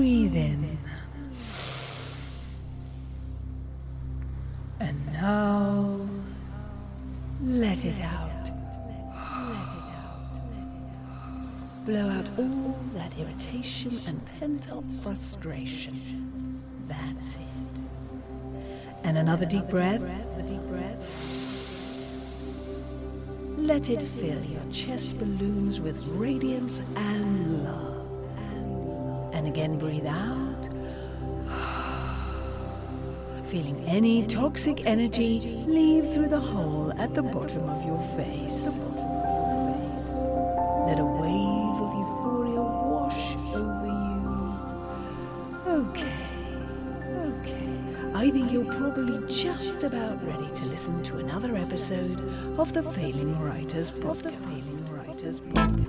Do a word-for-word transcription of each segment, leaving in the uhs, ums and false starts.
breathe in. And now, let it out. Blow out all that irritation and pent-up frustration. That's it. And another deep breath. Let it fill your chest balloons with radiance and love. And again, breathe out. Feeling any toxic energy leave through the hole at the bottom of your face. Let a wave of euphoria wash over you. Okay, okay. I think you're probably just about ready to listen to another episode of the Failing Writers Podcast. Of the Failing Writers Podcast.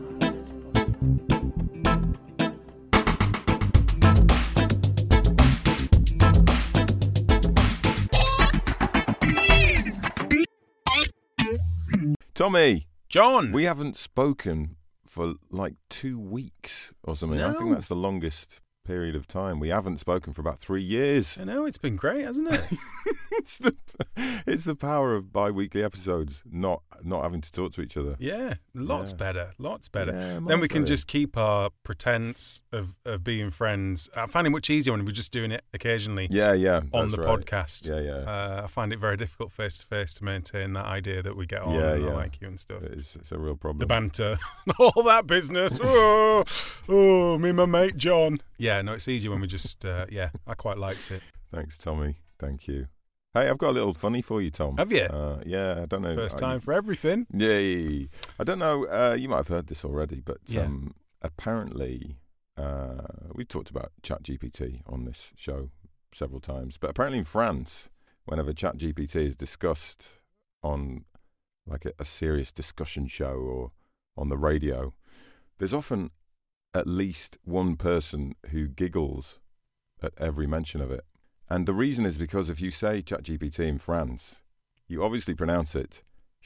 Tommy! John! We haven't spoken for like two weeks or something. No. I think that's the longest period of time. We haven't spoken for about three years. I know, it's been great, hasn't it? it's the it's the power of bi-weekly episodes, not not having to talk to each other. Yeah, lots Yeah. better, lots better. Yeah, then much we can better. just keep our pretense of, of being friends. I find it much easier when we're just doing it occasionally Yeah, yeah. on that's the right. podcast. Yeah, yeah. Uh, I find it very difficult face to face to maintain that idea that we get on Yeah, and yeah. I like you and stuff. It's, it's a real problem. The banter, all that business. Oh, oh, me and my mate John. Yeah, no, it's easier when we just, uh, yeah, I quite liked it. Thanks, Tommy. Thank you. Hey, I've got a little funny for you, Tom. Have you? Uh, yeah, I don't know. First I- time for everything. Yay. I don't know, uh, you might have heard this already, but Yeah. um, apparently uh, we've talked about ChatGPT on this show several times, but apparently in France, whenever ChatGPT is discussed on like a, a serious discussion show or on the radio, there's often at least one person who giggles at every mention of it. And the reason is because if you say ChatGPT in France, you obviously pronounce it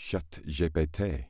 ChatGPT.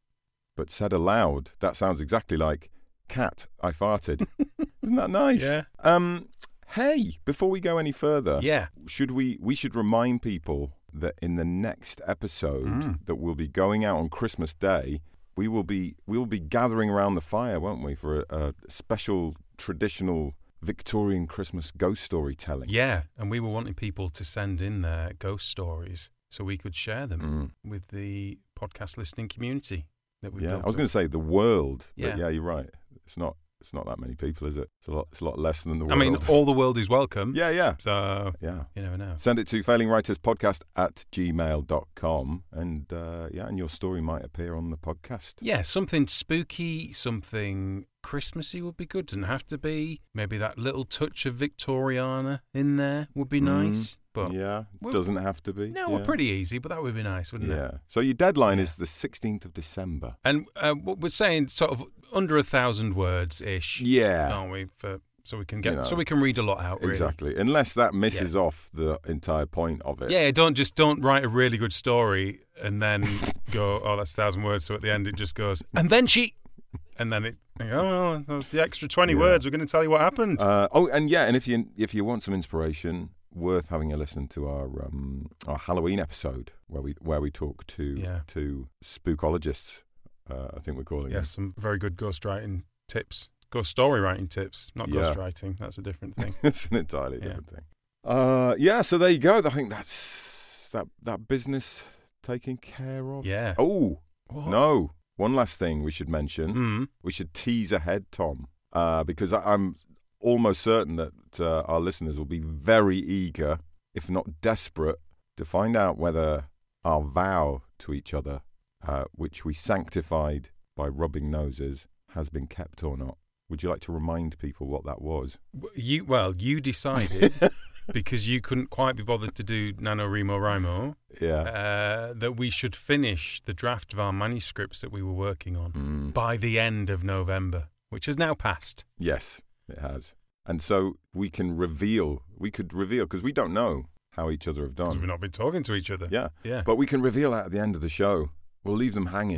But said aloud, that sounds exactly like cat, I farted. Isn't that nice? Yeah. Um, hey, before we go any further, Yeah. should we we should remind people that in the next episode Mm. that will be going out on Christmas Day, we will be we will be gathering around the fire, won't we, for a, a special traditional Victorian Christmas ghost story telling. Yeah, and we were wanting people to send in their ghost stories so we could share them Mm. with the podcast listening community that we Yeah, built I was up. going to say the world, but Yeah. yeah, you're right. It's not it's not that many people, is it? It's a lot it's a lot less than the I world. mean, all the world is welcome. yeah, yeah, So, yeah. you never know. Send it to failingwriterspodcast at gmail dot com and uh, yeah, and your story might appear on the podcast. Yeah, something spooky, something Christmassy would be good. Doesn't have to be. Maybe that little touch of Victoriana in there would be Mm, nice. But yeah, we're- doesn't have to be. no, yeah. we're pretty easy, but that would be nice, wouldn't it? Yeah. So your deadline Yeah. is the sixteenth of December. And uh, what we're saying, sort of under a thousand words ish, Yeah. aren't we? For so we can get You know. so we can read a lot out. Really. Exactly. Unless that misses off the entire point of it. Yeah, don't just don't write a really good story and then go, oh, that's a thousand words. So at the end it just goes, and then she, and then it, you go, oh, the extra twenty Yeah. words. We're going to tell you what happened. Uh, oh, and yeah, and if you if you want some inspiration, worth having a listen to our um, our Halloween episode where we where we talk to Yeah. to spookologists. Uh, I think we're calling Yes, some very good ghostwriting tips, ghost story writing tips, not Yeah. ghostwriting. That's a different thing. them. It's an entirely Yeah. different thing. Uh, yeah. So there you go. I think that's that that business taken care of. Yeah. Oh What? no! One last thing we should mention. Mm. We should tease ahead, Tom, uh, because I, I'm almost certain that uh, our listeners will be very eager, if not desperate, to find out whether our vow to each other, uh, which we sanctified by rubbing noses, has been kept or not. Would you like to remind people what that was? You well, you decided because you couldn't quite be bothered to do NaNoWriMo, Yeah. uh, that we should finish the draft of our manuscripts that we were working on Mm. by the end of November, which has now passed. Yes, it has. And so we can reveal, we could reveal, because we don't know how each other have Because done. we've not been talking to each other. Yeah. Yeah. But we can reveal that at the end of the show. We'll leave them hanging.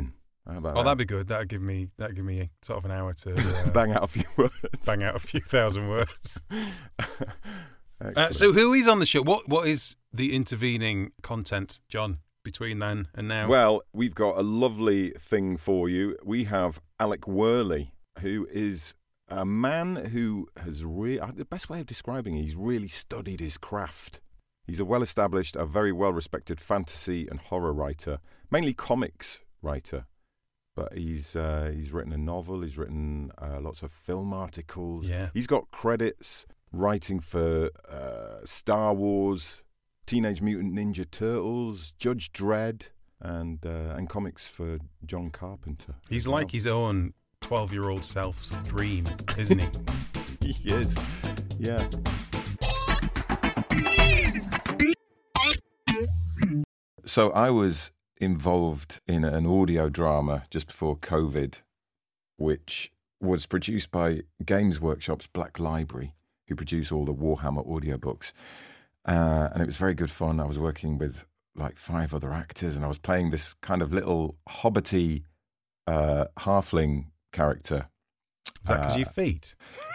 How about Oh, that? that'd be good. That'd give me that'd give me sort of an hour to uh, Bang out a few words. bang out a few thousand words. Uh, Excellent. so who is on the show? What what is the intervening content, John, between then and now? Well, we've got a lovely thing for you. We have Alec Worley, who is a man who has really, the best way of describing it, he's really studied his craft. He's a well-established, a very well-respected fantasy and horror writer, mainly comics writer. But he's uh, he's written a novel, he's written uh, lots of film articles. Yeah. He's got credits writing for uh, Star Wars, Teenage Mutant Ninja Turtles, Judge Dredd, and uh, and comics for John Carpenter. He's as like well. his own twelve-year-old self's dream, isn't he? He is, yeah. So I was involved in an audio drama just before COVID, which was produced by Games Workshop's Black Library, who produce all the Warhammer audiobooks. Uh, and it was very good fun. I was working with like five other actors, and I was playing this kind of little hobbity uh, halfling character. Is that because Uh, your feet?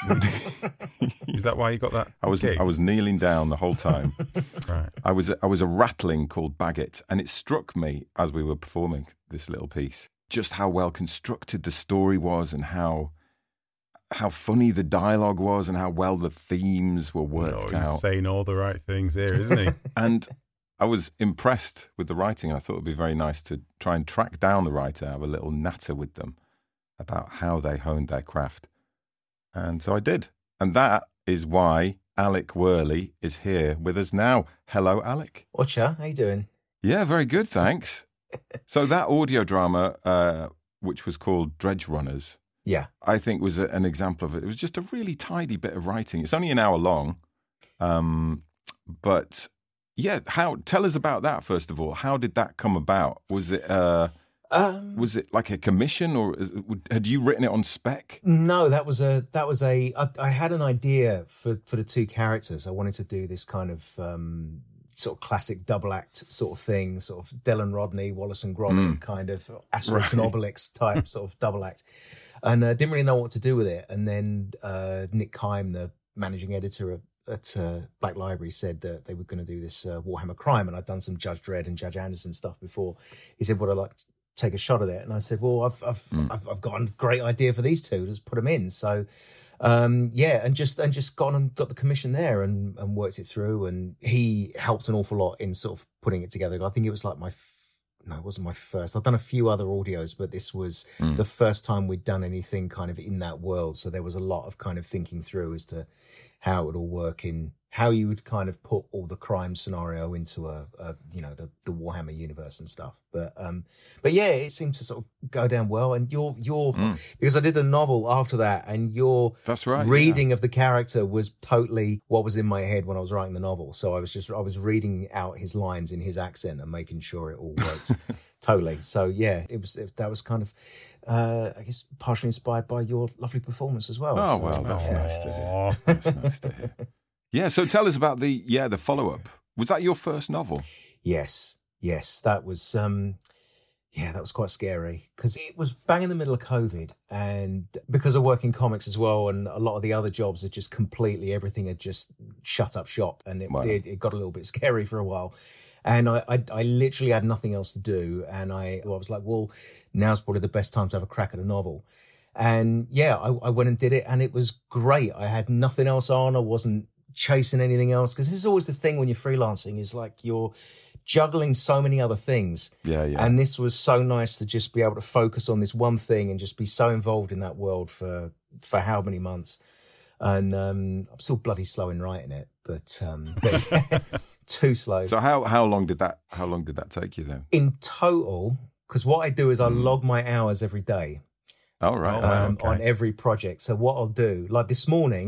Is that why you got that? I was gig? I was kneeling down the whole time. Right. I was I was a rattling called Baggett, and it struck me as we were performing this little piece just how well constructed the story was, and how how funny the dialogue was, and how well the themes were worked No, he's out. saying all the right things here, isn't he? And I was impressed with the writing, and I thought it would be very nice to try and track down the writer, have a little natter with them about how they honed their craft. And so I did. And that is why Alec Worley is here with us now. Hello, Alec. Watcha, how you doing? Yeah, very good, thanks. So that audio drama, uh, which was called Dredge Runners, Yeah. I think was a, an example of it. It was just a really tidy bit of writing. It's only an hour long. Um, but yeah, how? Tell us about that, first of all. How did that come about? Was it... Uh, Um, Was it like a commission, or had you written it on spec? no, that was a that was a. I, I had an idea for for the two characters. I wanted to do this kind of um, sort of classic double act sort of thing, sort of Dylan Rodney, Wallace and Gromit kind of Asterix and Right. Obelix type sort of double act, and uh, didn't really know what to do with it. And then uh, Nick Kime, the managing editor of, at uh, Black Library, said that they were going to do this uh, Warhammer Crime, and I'd done some Judge Dredd and Judge Anderson stuff before. He said, "Would I like to take a shot at it?" And I said, well, I've I've, Mm. I've I've got a great idea for these two. Just put them in. So um, yeah, and just and just got and got the commission there and and worked it through. And he helped an awful lot in sort of putting it together. I think it was like my f- no, it wasn't my first. I've done a few other audios, but this was Mm. the first time we'd done anything kind of in that world. So there was a lot of kind of thinking through as to how it would all work in how you would kind of put all the crime scenario into a, a you know, the, the Warhammer universe and stuff. But um, but yeah, it seemed to sort of go down well. And your your Mm. because I did a novel after that, and your That's right. reading of the character was totally what was in my head when I was writing the novel. So I was just I was reading out his lines in his accent and making sure it all worked totally. So yeah, it was it, that was kind of uh, I guess partially inspired by your lovely performance as well. Oh So, well, that's yeah. nice to hear. Aw. That's nice to hear. Yeah. So tell us about the yeah the follow up. Was that your first novel? Yes, yes, that was um yeah, that was quite scary because it was bang in the middle of COVID, and because I work in comics as well, and a lot of the other jobs had just completely everything had just shut up shop, and it Wow. did it got a little bit scary for a while. And I, I, I literally had nothing else to do, and I, I was like, well, now's probably the best time to have a crack at a novel. And yeah, I, I went and did it, and it was great. I had nothing else on. I wasn't chasing anything else, because this is always the thing when you're freelancing, is like you're juggling so many other things. Yeah, yeah. And this was so nice to just be able to focus on this one thing and just be so involved in that world for for how many months. And um, I'm still bloody slow in writing it, but, um, but yeah, too slow. So how how long did that how long did that take you then? In total, because what I do is I Mm. log my hours every day. Oh right. Oh, wow. um, okay. on every project. So what I'll do, like this morning,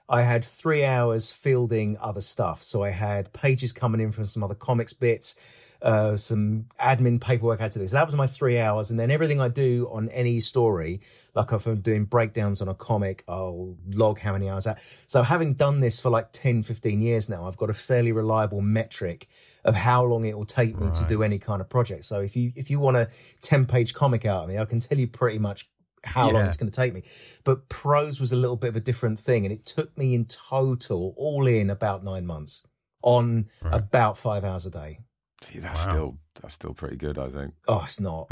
I had three hours fielding other stuff. So I had pages coming in from some other comics bits, uh, some admin paperwork I had to do. So that was my three hours. And then everything I do on any story, like if I'm doing breakdowns on a comic, I'll log how many hours that. So having done this for like ten, fifteen years now, I've got a fairly reliable metric of how long it will take me right. to do any kind of project. So if you if you want a ten-page comic out of me, I can tell you pretty much how yeah. long it's going to take me. But prose was a little bit of a different thing, and it took me in total, all in, about nine months on right. about five hours a day. See, that's wow. still that's still pretty good, I think. Oh, it's not.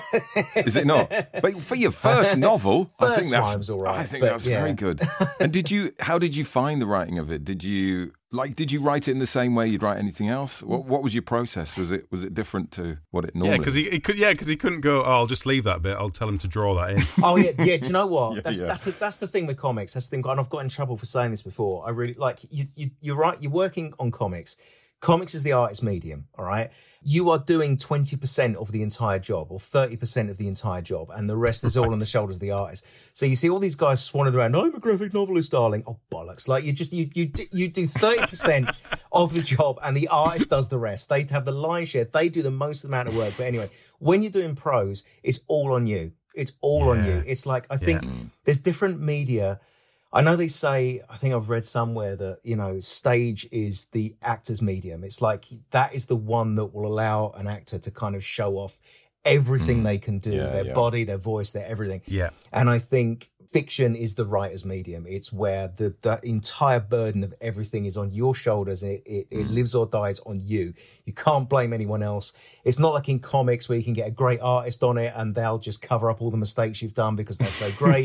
Is it not? But for your first novel, first I think that's all right, I think but, that's yeah. very good. And did you? How did you find the writing of it? Did you like? Did you write it in the same way you'd write anything else? What What was your process? Was it Was it different to what it normally? Yeah, because he, he could. Yeah, because he couldn't go. Oh, I'll just leave that bit. I'll tell him to draw that in. Oh yeah, yeah. Do you know what? yeah, that's yeah. that's the that's the thing with comics. That's the thing. And I've got in trouble for saying this before. I really like you. You you're right. You're working on comics. Comics is the artist medium. All right. You are doing twenty percent of the entire job or thirty percent of the entire job, and the rest is all right. on the shoulders of the artist. So you see all these guys swanning around, I'm a graphic novelist, darling. Oh, bollocks. Like you just, you, you, you do thirty percent of the job and the artist does the rest. They have the lion's share. They do the most amount of work. But anyway, when you're doing prose, it's all on you. It's all yeah. on you. It's like, I think yeah. there's different media. I know they say, I think I've read somewhere that, you know, stage is the actor's medium. It's like that is the one that will allow an actor to kind of show off everything mm. they can do, yeah, their yeah. body, their voice, their everything. Yeah. And I think fiction is the writer's medium. It's where the, the entire burden of everything is on your shoulders. It, it, it lives or dies on you. You can't blame anyone else. It's not like in comics where you can get a great artist on it and they'll just cover up all the mistakes you've done because they're so great.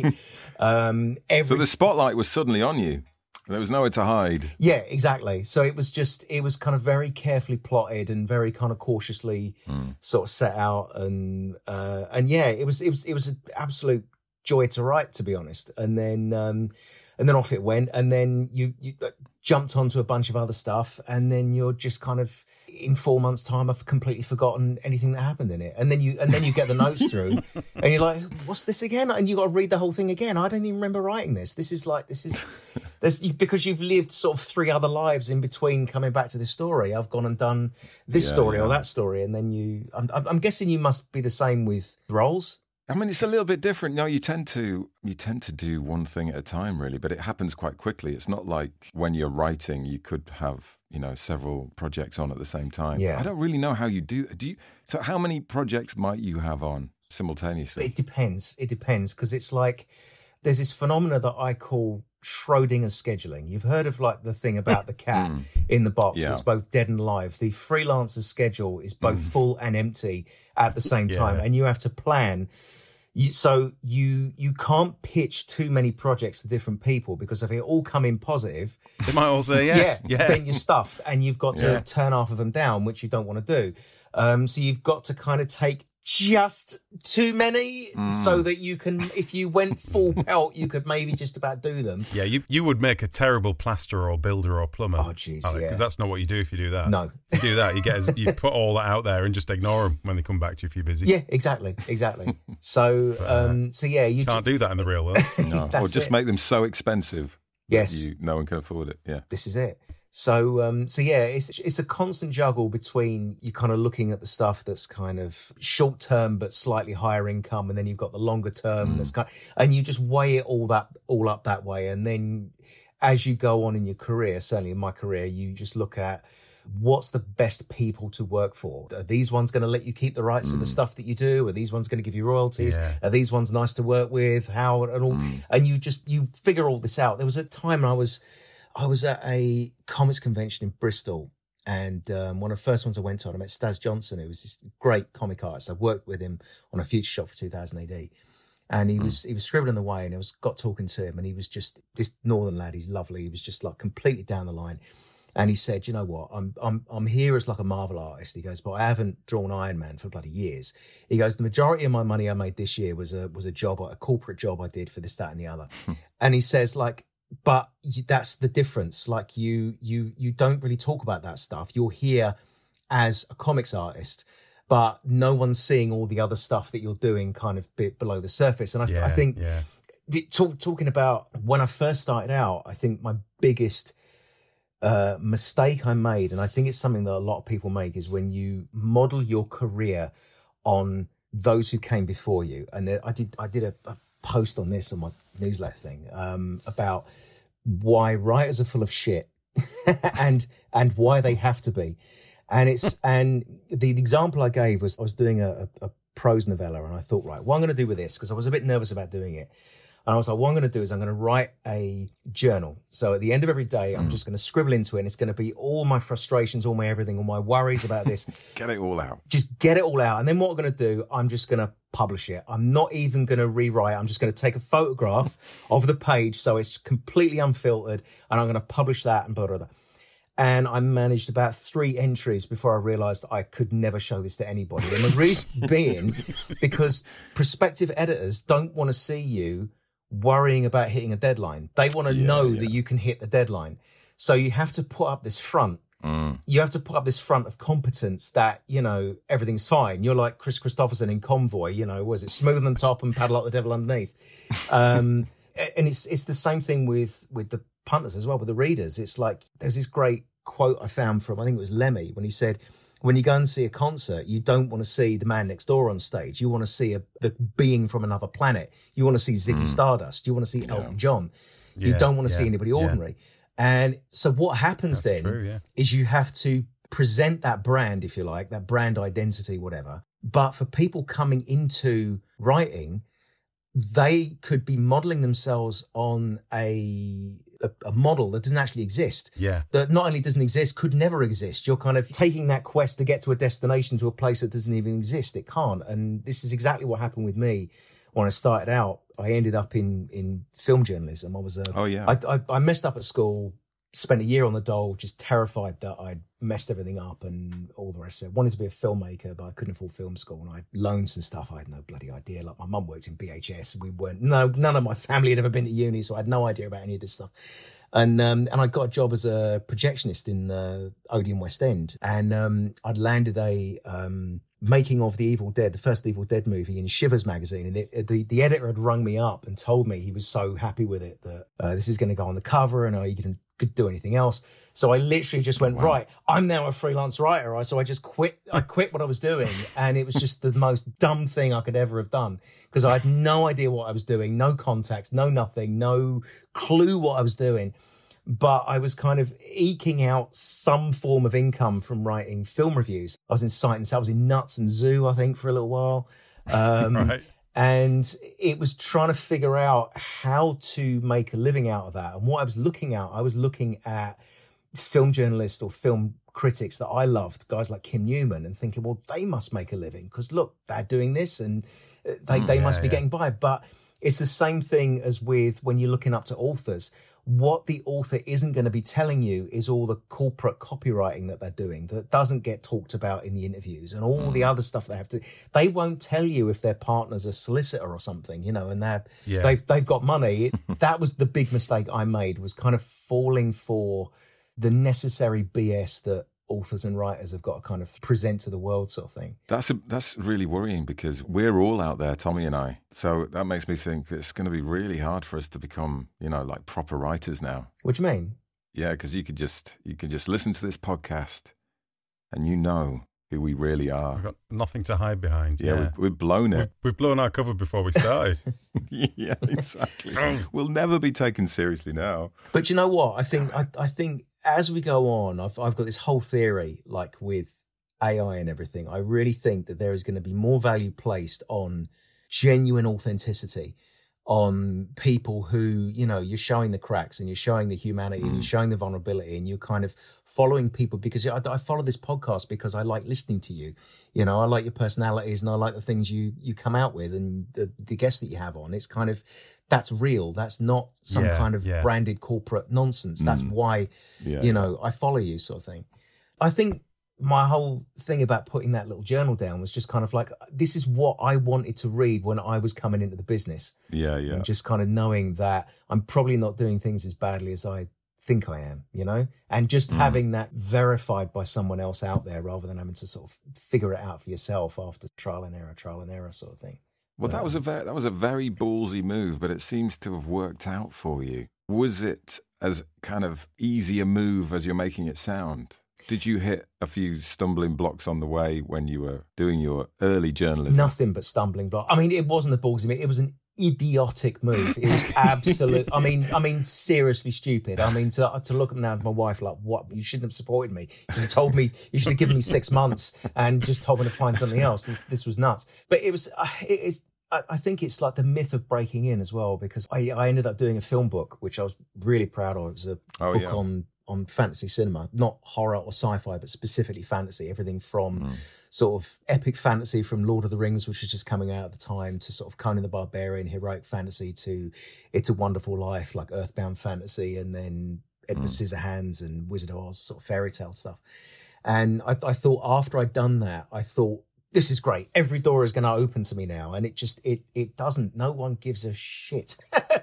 um, every... So the spotlight was suddenly on you. There was nowhere to hide. Yeah, exactly. So it was just, it was kind of very carefully plotted and very kind of cautiously mm. sort of set out. And, uh, and yeah, it was, it was, it was an absolute joy to write, to be honest. And then, um, and then off it went. And then you, you jumped onto a bunch of other stuff. And then you're just kind of, in four months' time, I've completely forgotten anything that happened in it. And then you, and then you get the notes through, and you're like, "What's this again?" And you got to read the whole thing again. I don't even remember writing this. This is like, this is, this because you've lived sort of three other lives in between coming back to this story. I've gone and done this yeah, story yeah. or that story, and then you. I'm, I'm guessing you must be the same with roles. I mean, it's a little bit different. No, you tend to you tend to do one thing at a time, really, but it happens quite quickly. It's not like when you're writing, you could have, you know, several projects on at the same time. Yeah. I don't really know how you do. Do you? So, how many projects might you have on simultaneously? It depends. It depends because it's like there's this phenomena that I call Schrodinger's scheduling. You've heard of like the thing about the cat mm. in the box yeah. that's both dead and alive. The freelancer's schedule is both mm. full and empty at the same time, yeah. and you have to plan. You, so you you can't pitch too many projects to different people because if they all come in positive, they might all say yes. Yeah, yeah. then you're stuffed, and you've got to yeah. turn half of them down, which you don't want to do. Um, so you've got to kind of take just too many mm. so that you can, if you went full pelt, you could maybe just about do them. Yeah, you you would make a terrible plasterer or builder or plumber. Oh, jeez, yeah. Because that's not what you do if you do that. No. If you do that, you get you put all that out there and just ignore them when they come back to you if you're busy. Yeah, exactly, exactly. So, but, uh, um, so yeah, you can't ju- do that in the real world. No. Or just it. make them so expensive. Yes. You, no one can afford it. Yeah. This is it. So, um, so yeah, it's it's a constant juggle between you kind of looking at the stuff that's kind of short term but slightly higher income, and then you've got the longer term mm. that's kind of, and you just weigh it all that all up that way, and then as you go on in your career, certainly in my career, you just look at what's the best people to work for. Are these ones going to let you keep the rights mm. to the stuff that you do? Are these ones going to give you royalties? Yeah. Are these ones nice to work with? How and all? Mm. And you just you figure all this out. There was a time I was. I was at a comics convention in Bristol, and um, one of the first ones I went to, I met Staz Johnson, who was this great comic artist. I worked with him on a Future Shot for two thousand A D, and he mm. was he was scribbling away, and I was got talking to him, and he was just this northern lad. He's lovely. He was just like completely down the line, and he said, "You know what? I'm I'm I'm here as like a Marvel artist." He goes, "But I haven't drawn Iron Man for bloody years." He goes, "The majority of my money I made this year was a was a job, a corporate job I did for this, that, and the other," and he says like. But that's the difference. Like you, you, you don't really talk about that stuff. You're here as a comics artist, but no one's seeing all the other stuff that you're doing kind of bit below the surface. And I, yeah, I think yeah. talk, talking about when I first started out, I think my biggest uh, mistake I made, and I think it's something that a lot of people make, is when you model your career on those who came before you. And there, I did I did a, a post on this on my newsletter thing um, about why writers are full of shit and and why they have to be. And it's and the, the example I gave was I was doing a, a, a prose novella, and I thought, right, what I'm going to do with this, because I was a bit nervous about doing it. And I was like, what I'm going to do is I'm going to write a journal. So at the end of every day, I'm mm. just going to scribble into it, and it's going to be all my frustrations, all my everything, all my worries about this. Get it all out. Just get it all out. And then what I'm going to do, I'm just going to publish it. I'm not even going to rewrite. I'm just going to take a photograph of the page so it's completely unfiltered, and I'm going to publish that and blah, blah, blah. And I managed about three entries before I realized I could never show this to anybody. And the reason being because prospective editors don't want to see you worrying about hitting a deadline. They want to yeah, know yeah. that you can hit the deadline. So you have to put up this front. Mm. You have to put up this front of competence that, you know, everything's fine. You're like Chris Christopherson in Convoy, you know, was it smooth on top and paddle up the devil underneath? Um, and it's it's the same thing with, with the punters as well, with the readers. It's like, there's this great quote I found from, I think it was Lemmy, when he said, when you go and see a concert, you don't want to see the man next door on stage. You want to see a the being from another planet. You want to see Ziggy mm. Stardust. You want to see yeah. Elton John. You yeah, don't want to yeah, see anybody ordinary. Yeah. And so what happens That's then true, yeah. is you have to present that brand, if you like, that brand identity, whatever. But for people coming into writing, they could be modeling themselves on a, a a model that doesn't actually exist. Yeah. That not only doesn't exist, could never exist. You're kind of taking that quest to get to a destination, to a place that doesn't even exist. It can't. And this is exactly what happened with me when I started out. I ended up in, in film journalism. I was a, oh, yeah. I, I, I messed up at school, spent a year on the dole, just terrified that I'd messed everything up and all the rest of it. Wanted to be a filmmaker, but I couldn't afford film school, and I had loans and stuff. I had no bloody idea. Like, my mum worked in B H S. We weren't, no, none of my family had ever been to uni, so I had no idea about any of this stuff. And um, and I got a job as a projectionist in uh, Odeon West End, and um, I'd landed a um, making of The Evil Dead, the first Evil Dead movie, in Shivers magazine, and it, the the editor had rung me up and told me he was so happy with it that uh, this is going to go on the cover, and are you going to do anything else? So I literally just went, wow. right, I'm now a freelance writer. So I just quit. I quit what I was doing. And it was just the most dumb thing I could ever have done, because I had no idea what I was doing, no contacts, no nothing, no clue what I was doing. But I was kind of eking out some form of income from writing film reviews. I was in Sight and Sound. I was in Nuts and Zoo, I think, for a little while. Um, right. And it was trying to figure out how to make a living out of that. And what I was looking at, I was looking at film journalists or film critics that I loved, guys like Kim Newman, and thinking, well, they must make a living because look, they're doing this and they, mm, they yeah, must be yeah. getting by. But it's the same thing as with when you're looking up to authors. What the author isn't going to be telling you is all the corporate copywriting that they're doing that doesn't get talked about in the interviews, and all mm. the other stuff they have to. They won't tell you if their partner's a solicitor or something, you know, and they're yeah. they've they've got money. It, that was the big mistake I made, was kind of falling for the necessary B S that authors and writers have got to kind of present to the world, sort of thing. That's a, that's really worrying, because we're all out there, Tommy and I. So that makes me think it's going to be really hard for us to become, you know, like proper writers now. What do you mean? Yeah, because you could just you could just listen to this podcast, and you know who we really are. We've got nothing to hide behind. Yeah, yeah. We've, we've blown it. We've, we've blown our cover before we started. Yeah, exactly. We'll never be taken seriously now. But you know what? I think I, I think. As we go on, I've I've got this whole theory, like with A I and everything. I really think that there is going to be more value placed on genuine authenticity, on people who, you know, you're showing the cracks and you're showing the humanity mm. and you're showing the vulnerability, and you're kind of following people, because I, I follow this podcast because I like listening to you. You know, I like your personalities and I like the things you, you come out with, and the, the guests that you have on. It's kind of, that's real. That's not some yeah, kind of yeah. branded corporate nonsense. That's mm. why, yeah, you know, I follow you, sort of thing. I think my whole thing about putting that little journal down was just kind of like, this is what I wanted to read when I was coming into the business. Yeah, yeah. And just kind of knowing that I'm probably not doing things as badly as I think I am, you know? And just mm. having that verified by someone else out there, rather than having to sort of figure it out for yourself after trial and error, trial and error sort of thing. Well, that Um, was a very, that was a very ballsy move, but it seems to have worked out for you. Was it as kind of easy a move as you're making it sound? Did you hit a few stumbling blocks on the way when you were doing your early journalism? Nothing but stumbling block. I mean, it wasn't a ballsy move. It was an idiotic move. It was absolute. I mean, I mean, seriously stupid. I mean, to to look now at my wife like, what? You shouldn't have supported me. You should have told me. You should have given me six months and just told me to find something else. This, this was nuts. But it was. Uh, it, it's. I, I think it's like the myth of breaking in as well, because I I ended up doing a film book which I was really proud of. It was a Oh, book yeah. on on fantasy cinema, not horror or sci-fi, but specifically fantasy. Everything from Mm. sort of epic fantasy from Lord of the Rings, which was just coming out at the time, to sort of Conan the Barbarian, heroic fantasy, to It's a Wonderful Life, like Earthbound fantasy, and then Edward Mm. Scissorhands and Wizard of Oz, sort of fairy tale stuff. And I, I thought after I'd done that, I thought, this is great. Every door is going to open to me now. And it just, it it doesn't. No one gives a shit.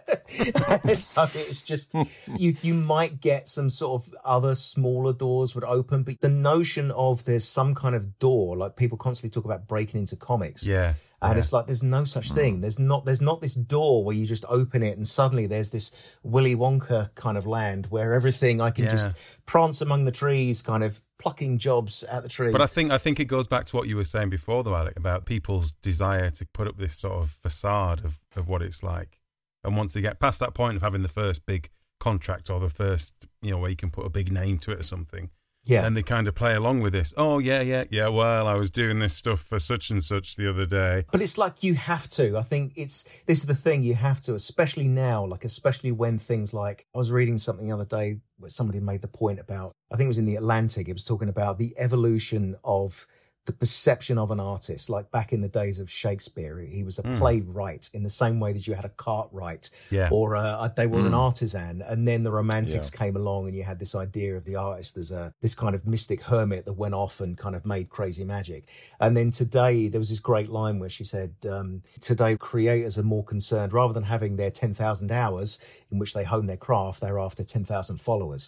So it's just, you you might get some sort of other smaller doors would open, but the notion of there's some kind of door, like people constantly talk about breaking into comics. Yeah. And yeah. it's like, there's no such thing. There's not, there's not this door where you just open it and suddenly there's this Willy Wonka kind of land where everything I can Yeah. just prance among the trees, kind of plucking jobs at the trees. But I think I think it goes back to what you were saying before, though, Alec, about people's desire to put up this sort of facade of, of what it's like. And once they get past that point of having the first big contract or the first, you know, where you can put a big name to it or something, yeah. then they kind of play along with this. Oh, yeah, yeah, yeah, well, I was doing this stuff for such and such the other day. But it's like you have to. I think it's, this is the thing, you have to, especially now, like, especially when things like, I was reading something the other day where somebody made the point about, I think it was in the Atlantic, it was talking about the evolution of the perception of an artist. Like back in the days of Shakespeare, he was a Mm. playwright in the same way that you had a cartwright, Yeah. or uh, they were an Mm. artisan. And then the Romantics Yeah. came along and you had this idea of the artist as a this kind of mystic hermit that went off and kind of made crazy magic. And then today, there was this great line where she said, um, today creators are more concerned, rather than having their ten thousand hours in which they hone their craft, they're after ten thousand followers.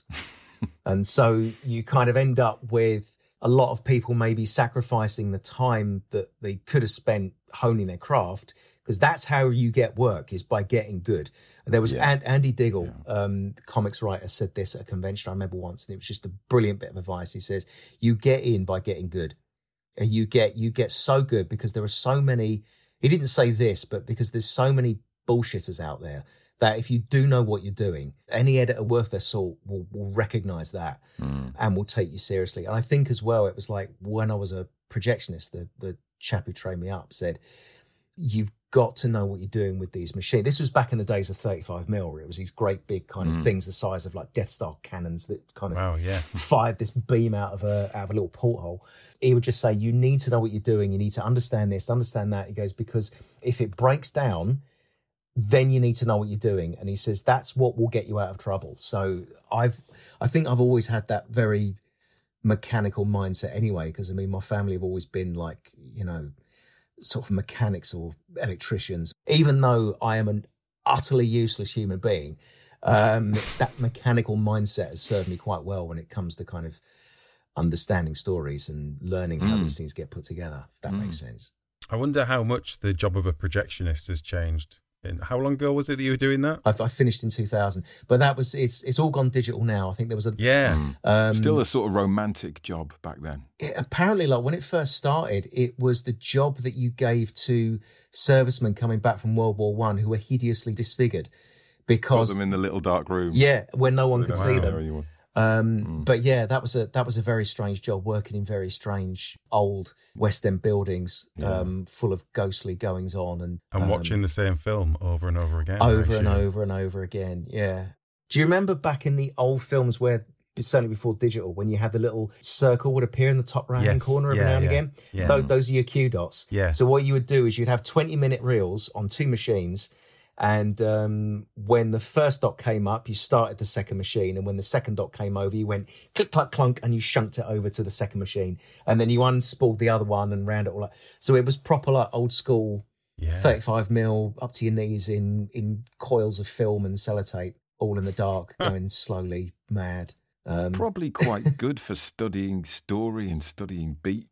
And so you kind of end up with a lot of people maybe sacrificing the time that they could have spent honing their craft, because that's how you get work, is by getting good. There was Yeah. An- Andy Diggle, um, the comics writer, said this at a convention I remember once, and it was just a brilliant bit of advice. He says, you get in by getting good. And you get, you get so good because there are so many, he didn't say this, but because there's so many bullshitters out there that if you do know what you're doing, any editor worth their salt will, will recognize that Mm. and will take you seriously. And I think as well, it was like when I was a projectionist, the, the chap who trained me up said, you've got to know what you're doing with these machines. This was back in the days of thirty-five mil, where it was these great big kind of Mm. things the size of like Death Star cannons that kind of Wow, yeah. fired this beam out of a out of a little porthole. He would just say, you need to know what you're doing. You need to understand this, understand that. He goes, because if it breaks down, then you need to know what you're doing. And he says, that's what will get you out of trouble. So I've, I think I've always had that very mechanical mindset anyway, because I mean, my family have always been like, you know, sort of mechanics or electricians, even though I am an utterly useless human being. Um, that mechanical mindset has served me quite well when it comes to kind of understanding stories and learning how Mm. these things get put together, if that Mm. makes sense. I wonder how much the job of a projectionist has changed. In, how long ago was it that you were doing that? I, I finished in two thousand, but that was, it's it's all gone digital now. I think there was a, Yeah. Mm. um, Still a sort of romantic job back then. it, apparently, like when it first started, it was the job that you gave to servicemen coming back from World War One who were hideously disfigured Put because, them in the little dark room. yeah, when no one They could don't see have them. anyone. Um, Mm. But yeah, that was a that was a very strange job, working in very strange old West End buildings, Yeah. um, full of ghostly goings on, and And um, watching the same film over and over again. I over and assume. over and over again. Yeah. Do you remember back in the old films where, certainly before digital, when you had the little circle would appear in the top right hand Yes. corner every Yeah, now and yeah. again? Yeah. Tho- those are your Q dots. Yeah. So what you would do is you'd have twenty minute reels on two machines. And um, when the first dot came up, you started the second machine. And when the second dot came over, you went click, clack, clunk, and you shunked it over to the second machine. And then you unspooled the other one and round it all up. So it was proper like old school Yeah. thirty-five mil up to your knees in, in coils of film and sellotape, all in the dark, going slowly mad. Um, Probably quite good for studying story and studying beats.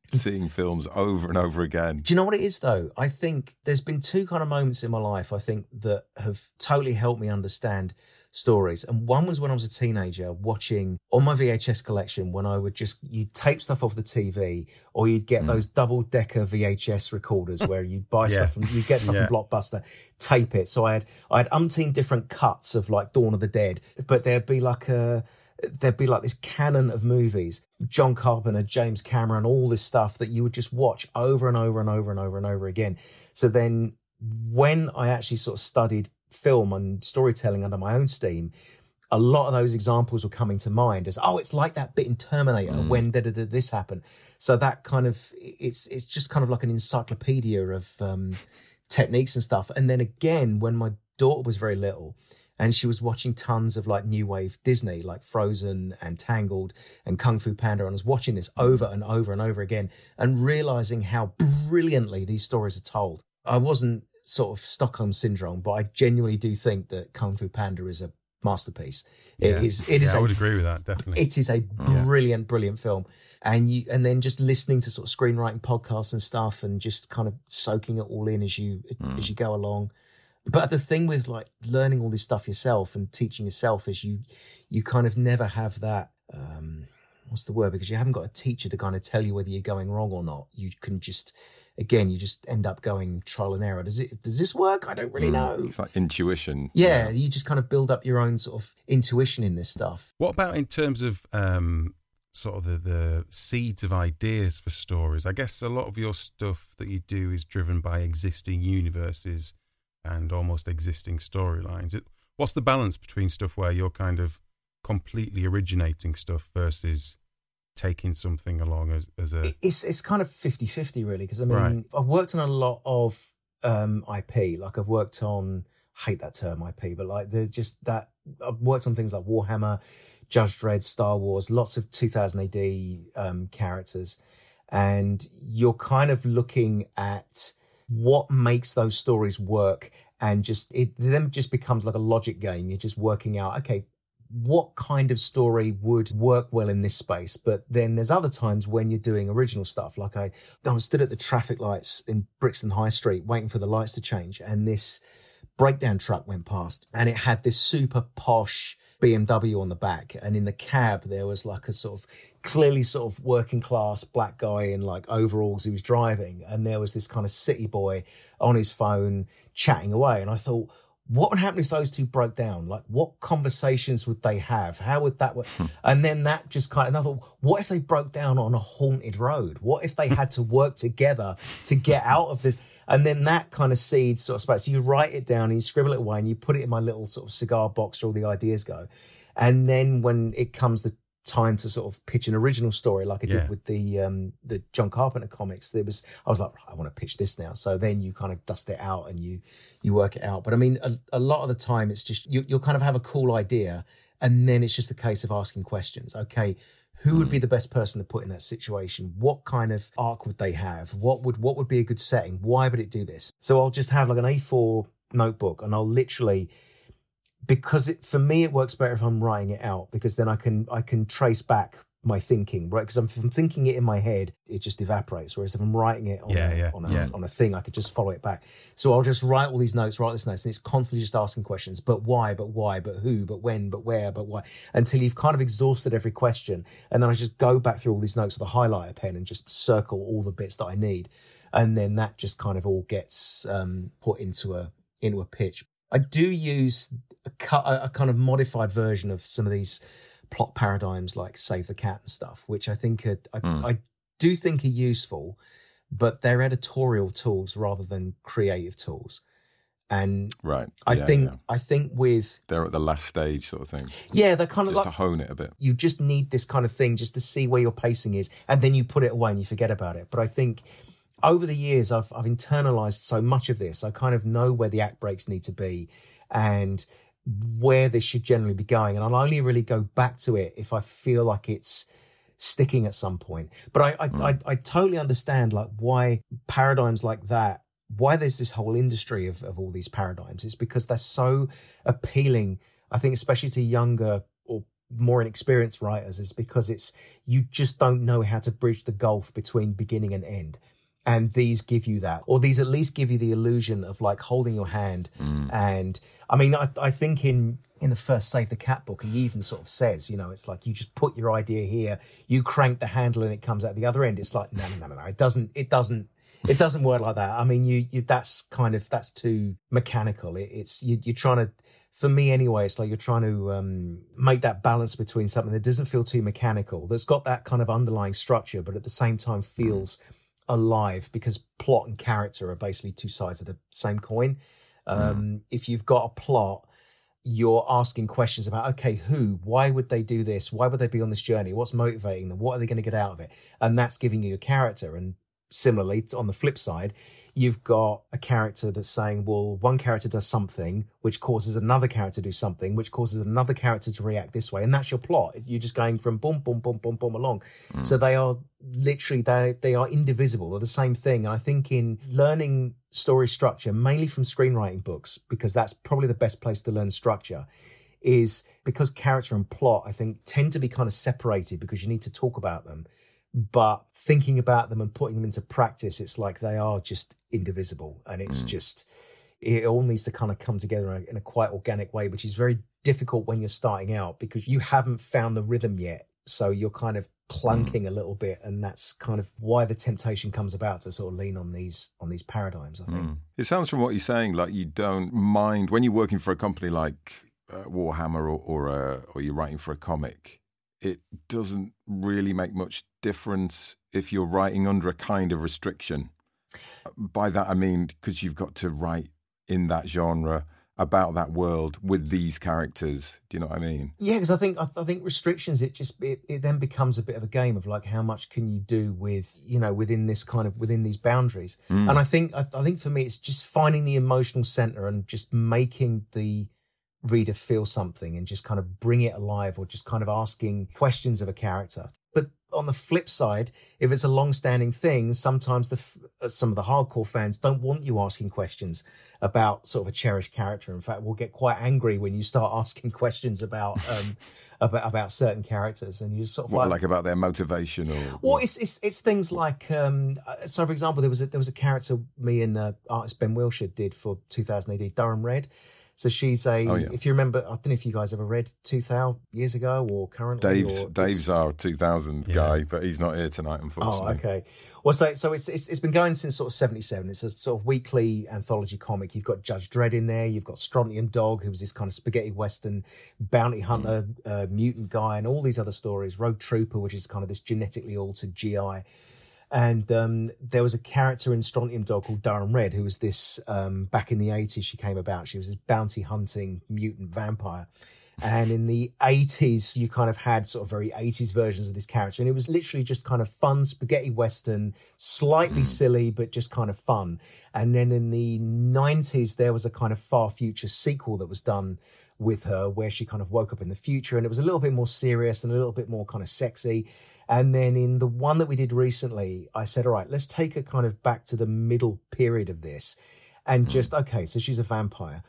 seeing films over and over again. Do you know what it is, though? I think there's been two kind of moments in my life, I think, that have totally helped me understand stories. And one was when I was a teenager watching on my V H S collection, when I would just, you'd tape stuff off the T V, or you'd get mm. those double decker V H S recorders where you'd buy yeah. stuff from, you'd get stuff yeah. from Blockbuster, tape it. So I had, I had umpteen different cuts of like Dawn of the Dead, but there'd be like a, there'd be like this canon of movies, John Carpenter, James Cameron, all this stuff that you would just watch over and over and over and over and over again. So then when I actually sort of studied film and storytelling under my own steam, a lot of those examples were coming to mind as, oh, it's like that bit in Terminator mm. when did, did this happen. So that kind of, it's it's just kind of like an encyclopedia of um, techniques and stuff. And then again, when my daughter was very little, and she was watching tons of like new wave Disney, like Frozen and Tangled and Kung Fu Panda. And I was watching this over and over and over again and realizing how brilliantly these stories are told. I wasn't sort of Stockholm syndrome, but I genuinely do think that Kung Fu Panda is a masterpiece. Yeah. It is, it is yeah, a, I would agree with that, definitely. It is a brilliant, brilliant film. And you, and then just listening to sort of screenwriting podcasts and stuff and just kind of soaking it all in as you, mm. as you go along. But the thing with like learning all this stuff yourself and teaching yourself is you, you kind of never have that, um, what's the word? Because you haven't got a teacher to kind of tell you whether you're going wrong or not. You can just, again, you just end up going trial and error. Does it, does this work? I don't really know. It's like intuition. Yeah, yeah. You just kind of build up your own sort of intuition in this stuff. What about in terms of, um, sort of the, the seeds of ideas for stories? I guess a lot of your stuff that you do is driven by existing universes and almost existing storylines. It, what's the balance between stuff where you're kind of completely originating stuff versus taking something along as, as a... It's it's kind of fifty-fifty really, because I mean, right. I've worked on a lot of um, I P, like I've worked on, I hate that term I P, but like the just that, I've worked on things like Warhammer, Judge Dredd, Star Wars, lots of two thousand A D um, characters, and you're kind of looking at what makes those stories work, and just it then just becomes like a logic game. You're just working out, okay, what kind of story would work well in this space? But then there's other times when you're doing original stuff. Like I, I was stood at the traffic lights in Brixton High Street waiting for the lights to change, and this breakdown truck went past, and it had this super posh B M W on the back, and in the cab there was like a sort of clearly sort of working class black guy in like overalls who was driving, and there was this kind of city boy on his phone chatting away. And I thought, what would happen if those two broke down? Like, what conversations would they have? How would that work? And then that just kind of, and I thought, what if they broke down on a haunted road? What if they had to work together to get out of this? And then that kind of seeds sort of space. So you write it down and you scribble it away and you put it in my little sort of cigar box where all the ideas go. And then when it comes the time to sort of pitch an original story, like I did yeah. with the um, the John Carpenter comics, there was I was like, I want to pitch this now. So then you kind of dust it out and you you work it out. But I mean, a, a lot of the time it's just you, you'll kind of have a cool idea, and then it's just a case of asking questions. Okay, who would be the best person to put in that situation? What kind of arc would they have? What would what would be a good setting? Why would it do this? So I'll just have like an A four notebook, and I'll literally, because it, for me, it works better if I'm writing it out, because then I can I can trace back my thinking, right? Because if I'm thinking it in my head, it just evaporates. Whereas if I'm writing it on, yeah, a, yeah, on, a, yeah. on a thing, I could just follow it back. So I'll just write all these notes, write this notes, and it's constantly just asking questions. But why? But why? But who? But when? But where? But why? Until you've kind of exhausted every question. And then I just go back through all these notes with a highlighter pen and just circle all the bits that I need. And then that just kind of all gets um, put into a into a pitch. I do use a, a kind of modified version of some of these plot paradigms like Save the Cat and stuff, which I think are, I, mm. I do think are useful, but they're editorial tools rather than creative tools. And right, I yeah, think yeah. I think with they're at the last stage sort of thing. Yeah, they're kind of just like, to hone it a bit. You just need this kind of thing just to see where your pacing is, and then you put it away and you forget about it. But I think over the years, I've I've internalized so much of this. I kind of know where the act breaks need to be and where this should generally be going. And I'll only really go back to it if I feel like it's sticking at some point. But I I, mm. I, I totally understand like why paradigms like that, why there's this whole industry of, of all these paradigms. It's because they're so appealing, I think, especially to younger or more inexperienced writers is because it's you just don't know how to bridge the gulf between beginning and end. And these give you that, or these at least give you the illusion of like holding your hand. Mm. And I mean, I, I think in, in the first Save the Cat book, he even sort of says, you know, it's like you just put your idea here, you crank the handle and it comes out the other end. It's like, no, no, no, no, it doesn't, it doesn't, it doesn't work like that. I mean, you, you, that's kind of, that's too mechanical. It, it's, you, you're trying to, for me anyway, it's like you're trying to um, make that balance between something that doesn't feel too mechanical, that's got that kind of underlying structure, but at the same time feels mm. alive, because plot and character are basically two sides of the same coin. Um, mm. If you've got a plot, you're asking questions about, okay, who, why would they do this? Why would they be on this journey? What's motivating them? What are they going to get out of it? And that's giving you a character. And similarly, on the flip side, you've got a character that's saying, well, one character does something, which causes another character to do something, which causes another character to react this way. And that's your plot. You're just going from boom, boom, boom, boom, boom along. Mm. So they are literally, they, they are indivisible. They're the same thing. And I think in learning story structure, mainly from screenwriting books, because that's probably the best place to learn structure, is because character and plot, I think, tend to be kind of separated because you need to talk about them. But thinking about them and putting them into practice, it's like they are just indivisible. And it's mm. just, it all needs to kind of come together in a, in a quite organic way, which is very difficult when you're starting out because you haven't found the rhythm yet. So you're kind of clunking mm. a little bit. And that's kind of why the temptation comes about to sort of lean on these, on these paradigms, I think. Mm. It sounds from what you're saying like you don't mind when you're working for a company like uh, Warhammer or, or, uh, or you're writing for a comic. It doesn't really make much difference if you're writing under a kind of restriction. By that, I mean, because you've got to write in that genre about that world with these characters. Do you know what I mean? Yeah, because I think I, I think restrictions, it just it, it then becomes a bit of a game of like how much can you do with, you know, within this kind of within these boundaries. Mm. And I think I, I think for me, it's just finding the emotional center and just making the reader feel something and just kind of bring it alive, or just kind of asking questions of a character. But on the flip side, if it's a long-standing thing, sometimes the some of the hardcore fans don't want you asking questions about sort of a cherished character. In fact, we'll get quite angry when you start asking questions about um, about about certain characters, and you sort of what, like, like about their motivation, or well, it's it's it's things like um, so. For example, there was a, there was a character me and uh, artist Ben Wilshire did for two thousand A D, Durham Red. So she's a, oh, yeah. if you remember, I don't know if you guys ever read two thousand years ago or currently. Dave's, or Dave's our two thousand yeah. guy, but he's not here tonight, unfortunately. Oh, okay. Well, so so it's, it's it's been going since sort of seventy-seven. It's a sort of weekly anthology comic. You've got Judge Dredd in there. You've got Strontium Dog, who was this kind of spaghetti western bounty hunter, mm. uh, mutant guy, and all these other stories. Rogue Trooper, which is kind of this genetically altered G I. And um, there was a character in Strontium Dog called Durham Red, who was this, um, back in the eighties, she came about. She was this bounty hunting mutant vampire. And in the eighties, you kind of had sort of very eighties versions of this character. And it was literally just kind of fun, spaghetti western, slightly silly, but just kind of fun. And then in the nineties, there was a kind of far future sequel that was done with her, where she kind of woke up in the future. And it was a little bit more serious and a little bit more kind of sexy. And then in the one that we did recently, I said, all right, let's take her kind of back to the middle period of this and just, mm. okay, so she's a vampire.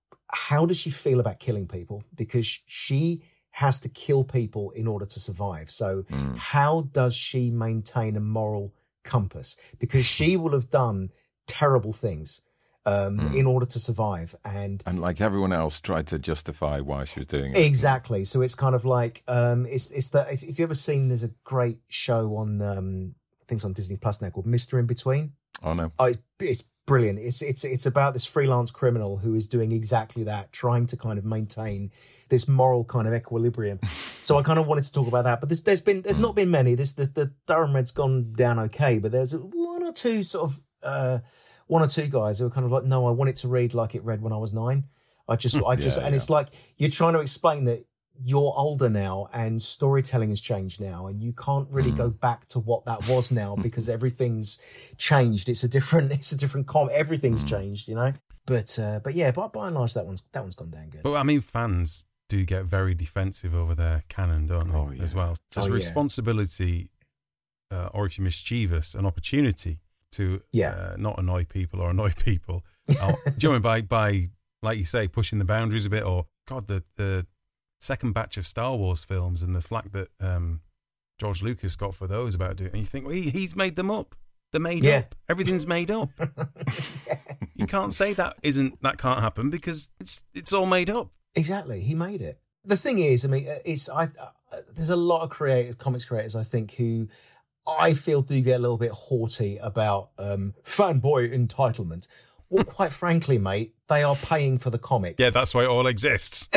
How does she feel about killing people? Because she has to kill people in order to survive. So mm. how does she maintain a moral compass? Because she will have done terrible things um, mm. in order to survive. And and like everyone else, tried to justify why she was doing it. Exactly. So it's kind of like, um, it's it's that, if, if you've ever seen, there's a great show on, um, I think it's on Disney Plus now, called Mister In Between. Oh, no. Oh, it's, it's brilliant. It's, it's, it's about this freelance criminal who is doing exactly that, trying to kind of maintain this moral kind of equilibrium. So I kind of wanted to talk about that, but there's, there's been, there's mm. not been many. This, the, the Durham Red's gone down okay, but there's one or two sort of, uh, one or two guys who are kind of like, no, I want it to read like it read when I was nine. I just, I just, yeah, and yeah. It's like, you're trying to explain that you're older now and storytelling has changed now, and you can't really mm. go back to what that was now because everything's changed. It's a different, it's a different com. Everything's mm. changed, you know. But, uh, but yeah, by, by and large, that one's that one's gone down good. But I mean, fans do get very defensive over their canon, don't they? Oh, yeah. As well, there's oh, a responsibility, yeah. uh, or if you're mischievous, an opportunity to yeah. uh, not annoy people or annoy people. uh, do you know, by by like you say, pushing the boundaries a bit, or God, the the second batch of Star Wars films and the flack that um, George Lucas got for those about doing, and you think, well, he, he's made them up. They're made Yeah. up. Everything's made up. You can't say that isn't that can't happen because it's it's all made up. Exactly, he made it. The thing is, I mean, it's I. Uh, there's a lot of creators, comics creators, I think, who I feel do get a little bit haughty about um, fanboy entitlement. Well, quite frankly, mate, they are paying for the comic. Yeah, that's why it all exists.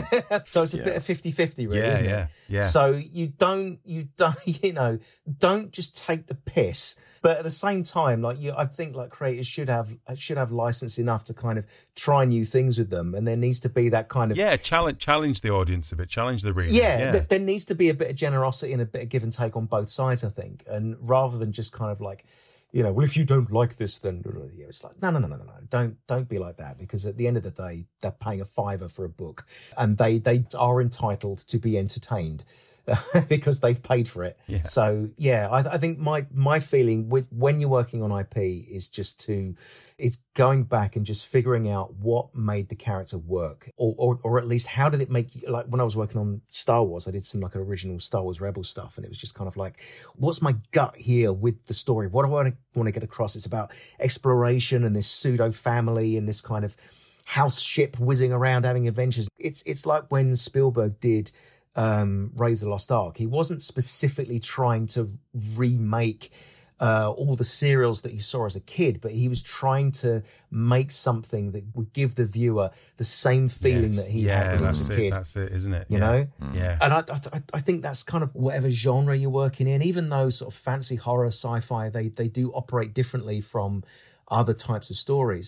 So it's a Yeah. bit of fifty-fifty, really, Yeah, isn't yeah, it? yeah. So you don't, you don't, you know, don't just take the piss. But at the same time, like you, I think like creators should have should have license enough to kind of try new things with them, and there needs to be that kind of Yeah, challenge challenge the audience a bit, challenge the reader. yeah, yeah. th- there needs to be a bit of generosity and a bit of give and take on both sides, I think. And rather than just kind of like, you know, well, if you don't like this, then yeah, it's like, no, no, no, no, no, no. Don't, don't be like that, because at the end of the day, they're paying a fiver for a book, and they, they are entitled to be entertained because they've paid for it. Yeah. So yeah, I, I think my, my feeling with when you're working on I P is just to, it's going back and just figuring out what made the character work, or, or, or at least how did it make you, like when I was working on Star Wars, I did some like original Star Wars Rebel stuff, and it was just kind of like, what's my gut here with the story? What do I want to, want to get across? It's about exploration and this pseudo family and this kind of house ship whizzing around having adventures. It's, it's like when Spielberg did um, Raiders of the Lost Ark. He wasn't specifically trying to remake Uh, all the serials that he saw as a kid, but he was trying to make something that would give the viewer the same feeling Yes. that he yeah, had when he that's was a it, kid. That's it, isn't it? You yeah. know? Yeah. And I, I, I think that's kind of whatever genre you're working in, even though sort of fantasy, horror, sci-fi, they, they do operate differently from other types of stories.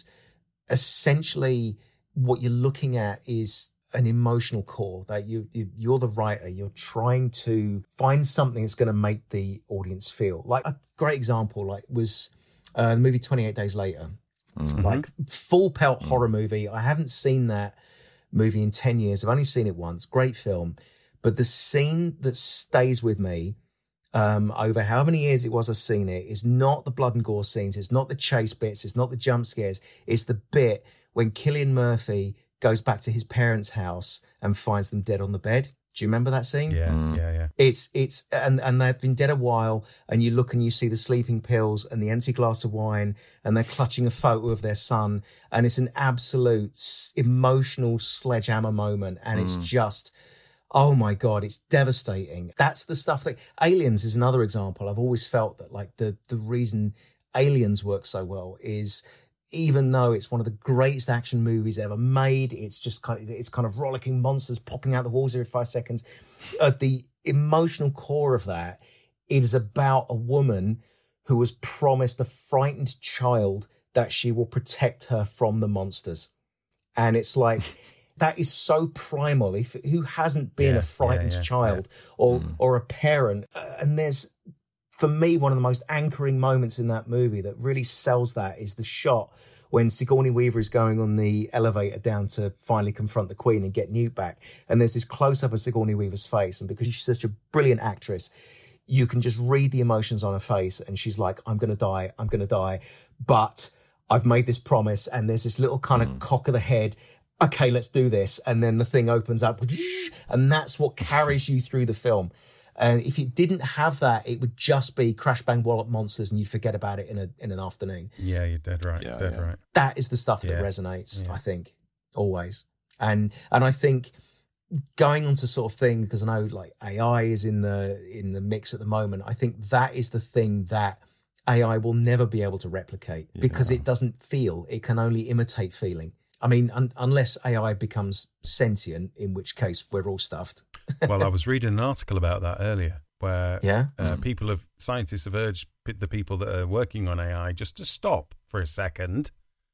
Essentially, what you're looking at is an emotional core that you, you you're the writer. You're trying to find something that's going to make the audience feel like a great example. Like was uh, the movie twenty-eight Days Later, Mm-hmm. like full pelt horror movie. I haven't seen that movie in ten years. I've only seen it once. Great film, but the scene that stays with me um, over how many years it was I've seen it is not the blood and gore scenes. It's not the chase bits. It's not the jump scares. It's the bit when Cillian Murphy goes back to his parents' house and finds them dead on the bed. Do you remember that scene? Yeah, Mm. yeah, yeah. It's, it's, and, and they've been dead a while, and you look and you see the sleeping pills and the empty glass of wine, and they're clutching a photo of their son, and it's an absolute s- emotional sledgehammer moment, and it's just, oh my God, it's devastating. That's the stuff that, Aliens is another example. I've always felt that like the, the reason Aliens work so well is, even though it's one of the greatest action movies ever made, it's just kind of, it's kind of rollicking monsters popping out the walls every five seconds. At the emotional core of that, it is about a woman who was promised a frightened child that she will protect her from the monsters. And it's like, that is so primal. If who hasn't been Yeah, a frightened yeah, yeah, child or, or a parent? Uh, and there's, for me, one of the most anchoring moments in that movie that really sells that is the shot when Sigourney Weaver is going on the elevator down to finally confront the Queen and get Newt back. And there's this close-up of Sigourney Weaver's face. And because she's such a brilliant actress, you can just read the emotions on her face. And she's like, I'm going to die. I'm going to die. But I've made this promise. And there's this little kind of mm. cock of the head. Okay, let's do this. And then the thing opens up. And that's what carries you through the film. And if it didn't have that, it would just be crash bang wallop monsters, and you'd forget about it in a in an afternoon. Yeah, you're dead right. Yeah, dead yeah. right. That is the stuff that Yeah. resonates, Yeah. I think, always. And and I think going on to sort of thing, because I know like A I is in the in the mix at the moment. I think that is the thing that A I will never be able to replicate because Yeah. it doesn't feel. It can only imitate feeling. I mean, un- unless A I becomes sentient, in which case we're all stuffed. Well, I was reading an article about that earlier where Yeah. uh, Mm. people have, scientists have urged p- the people that are working on A I just to stop for a second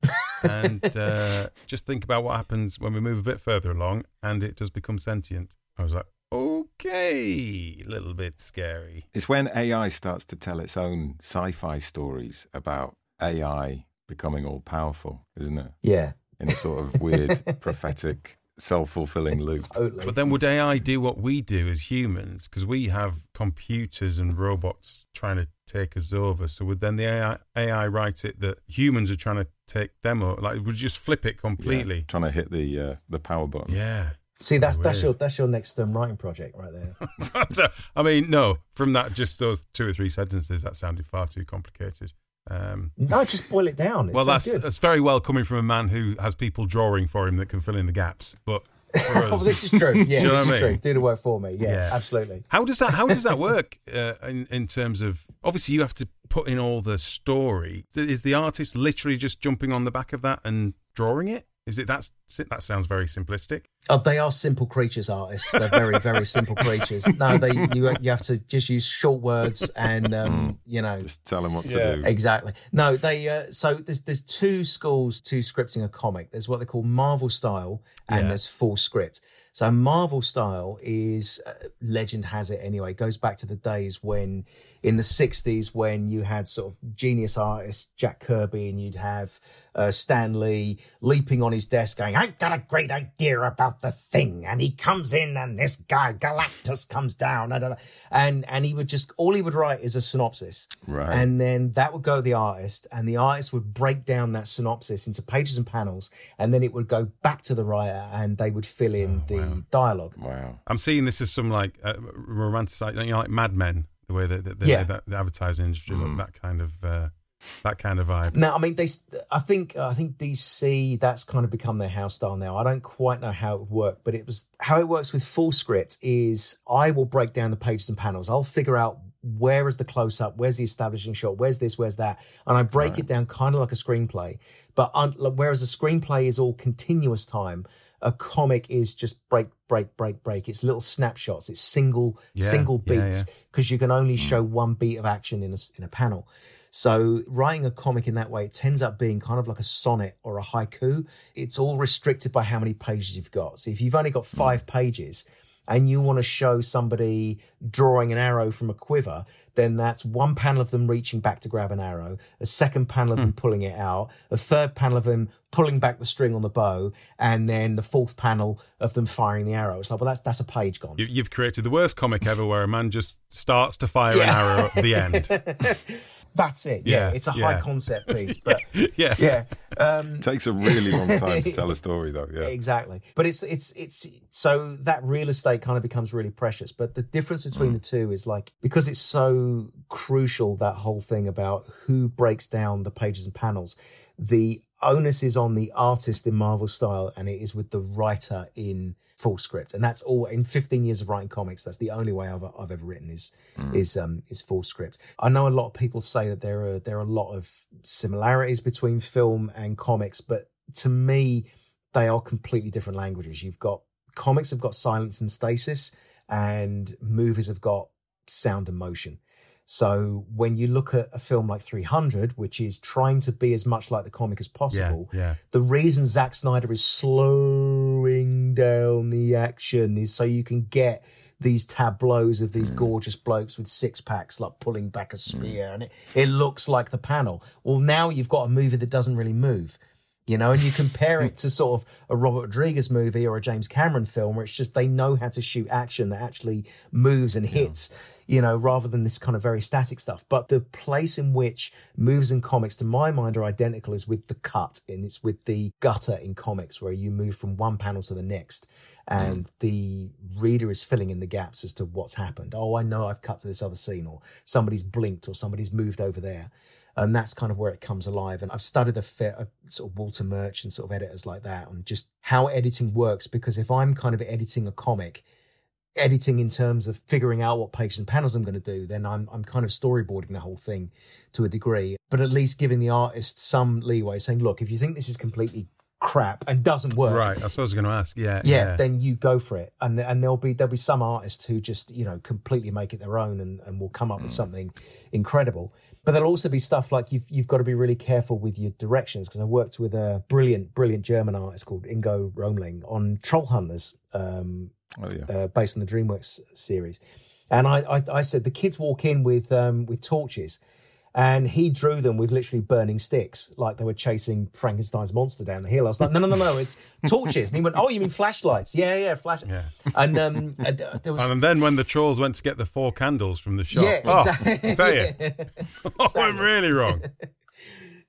and uh, just think about what happens when we move a bit further along and it does become sentient. I was like, okay, a little bit scary. It's when A I starts to tell its own sci-fi stories about A I becoming all powerful, isn't it? Yeah. In a sort of weird, prophetic, self-fulfilling loop. Totally. But then would A I do what we do as humans? Because we have computers and robots trying to take us over. So would then the A I, A I write it that humans are trying to take them over? Like, would just flip it completely? Yeah, trying to hit the uh, the power button. Yeah. See, that's Oh, that's weird. your that's your next um, writing project right there. So, I mean, no, from that, just those two or three sentences, that sounded far too complicated. Um, No, just boil it down. It's well, so that's good. that's very well coming from a man who has people drawing for him that can fill in the gaps. But for Oh, us, this is true. Yeah, Do you know this what I is mean? true. Do the work for me. Yeah, Yeah. absolutely. how does that how does that work uh, in in terms of, obviously you have to put in all the story. Is the artist literally just jumping on the back of that and drawing it? Is it that's that sounds very simplistic? Oh, they are simple creatures, artists. They're very, very simple creatures. No, they you you have to just use short words and um, you know. Just tell them what Yeah. to do. Exactly. No, they. Uh, so there's there's two schools to scripting a comic. There's what they call Marvel style, and Yeah. there's full script. So Marvel style is, uh, legend has it anyway, goes back to the days when, in the sixties, when you had sort of genius artists, Jack Kirby, and you'd have uh, Stan Lee leaping on his desk going, I've got a great idea about the Thing. And he comes in and this guy, Galactus, comes down. And, and, and he would just, all he would write is a synopsis. Right. And then that would go to the artist, and the artist would break down that synopsis into pages and panels, and then it would go back to the writer, and they would fill in the dialogue. Wow. I'm seeing this as some like uh, romanticized, you know, like Mad Men, the way that, that they Yeah. made that the advertising industry look, that kind of uh, that kind of vibe. Now, I mean, they. I think. I think D C. That's kind of become their house style now. I don't quite know how it would work, but it was how it works with full script. Is I will break down the pages and panels. I'll figure out where is the close up, where's the establishing shot, where's this, where's that, and I break it down kind of like a screenplay. But un- whereas a screenplay is all continuous time, a comic is just break, break, break, break. It's little snapshots. It's single, Yeah, single yeah, beats yeah. because you can only show one beat of action in a s- in a panel. So writing a comic in that way, it tends up being kind of like a sonnet or a haiku. It's all restricted by how many pages you've got. So if you've only got five pages and you want to show somebody drawing an arrow from a quiver, then that's one panel of them reaching back to grab an arrow, a second panel of them pulling it out, a third panel of them pulling back the string on the bow, and then the fourth panel of them firing the arrow. It's like, well, that's that's a page gone. You, you've created the worst comic ever, where a man just starts to fire an Yeah. arrow at the end. That's it. Yeah, Yeah, it's a yeah. high concept piece, but Yeah, yeah. Um, It takes a really long time to tell a story, though. Yeah. Exactly. But it's it's it's so that real estate kind of becomes really precious. But the difference between the two is like, because it's so crucial, that whole thing about who breaks down the pages and panels, the onus is on the artist in Marvel style, and it is with the writer in full script. And that's all. In fifteen years of writing comics, that's the only way I've I've ever written is is um is full script. I know a lot of people say that there are there are a lot of similarities between film and comics, but to me, they are completely different languages. You've got comics have got silence and stasis, and movies have got sound and motion. So when you look at a film like three hundred, which is trying to be as much like the comic as yeah, possible, yeah. the reason Zack Snyder is slowing down the action is so you can get these tableaus of these gorgeous blokes with six packs, like pulling back a spear, and it, it looks like the panel. Well, now you've got a movie that doesn't really move, you know, and you compare it to sort of a Robert Rodriguez movie or a James Cameron film where it's just they know how to shoot action that actually moves and hits, you know, rather than this kind of very static stuff. But the place in which movies and comics, to my mind, are identical is with the cut, and it's with the gutter in comics, where you move from one panel to the next, and the reader is filling in the gaps as to what's happened. Oh, I know I've cut to this other scene, or somebody's blinked, or somebody's moved over there. And that's kind of where it comes alive. And I've studied a, fair, a sort of Walter Murch and sort of editors like that, and just how editing works. Because if I'm kind of editing a comic, editing in terms of figuring out what pages and panels I'm going to do, then I'm I'm kind of storyboarding the whole thing to a degree, but at least giving the artist some leeway, saying, look, if you think this is completely crap and doesn't work, Right, that's what I was going to ask. Yeah, yeah, yeah. then you go for it. And and there'll be there'll be some artists who just, you know, completely make it their own and, and will come up with something incredible. But there'll also be stuff like you've you've got to be really careful with your directions, because I worked with a brilliant, brilliant German artist called Ingo Romling on Troll Hunters, um, Oh, yeah. uh, based on the DreamWorks series. And I, I, I said, the kids walk in with um, with torches, and he drew them with literally burning sticks, like they were chasing Frankenstein's monster down the hill. I was like, no, no, no, no, it's torches. And he went, oh, you mean flashlights? Yeah, yeah, flash. Yeah. And um, uh, there was... And then when the trolls went to get the four candles from the shop, Yeah, oh, exactly. I tell you, I went really wrong.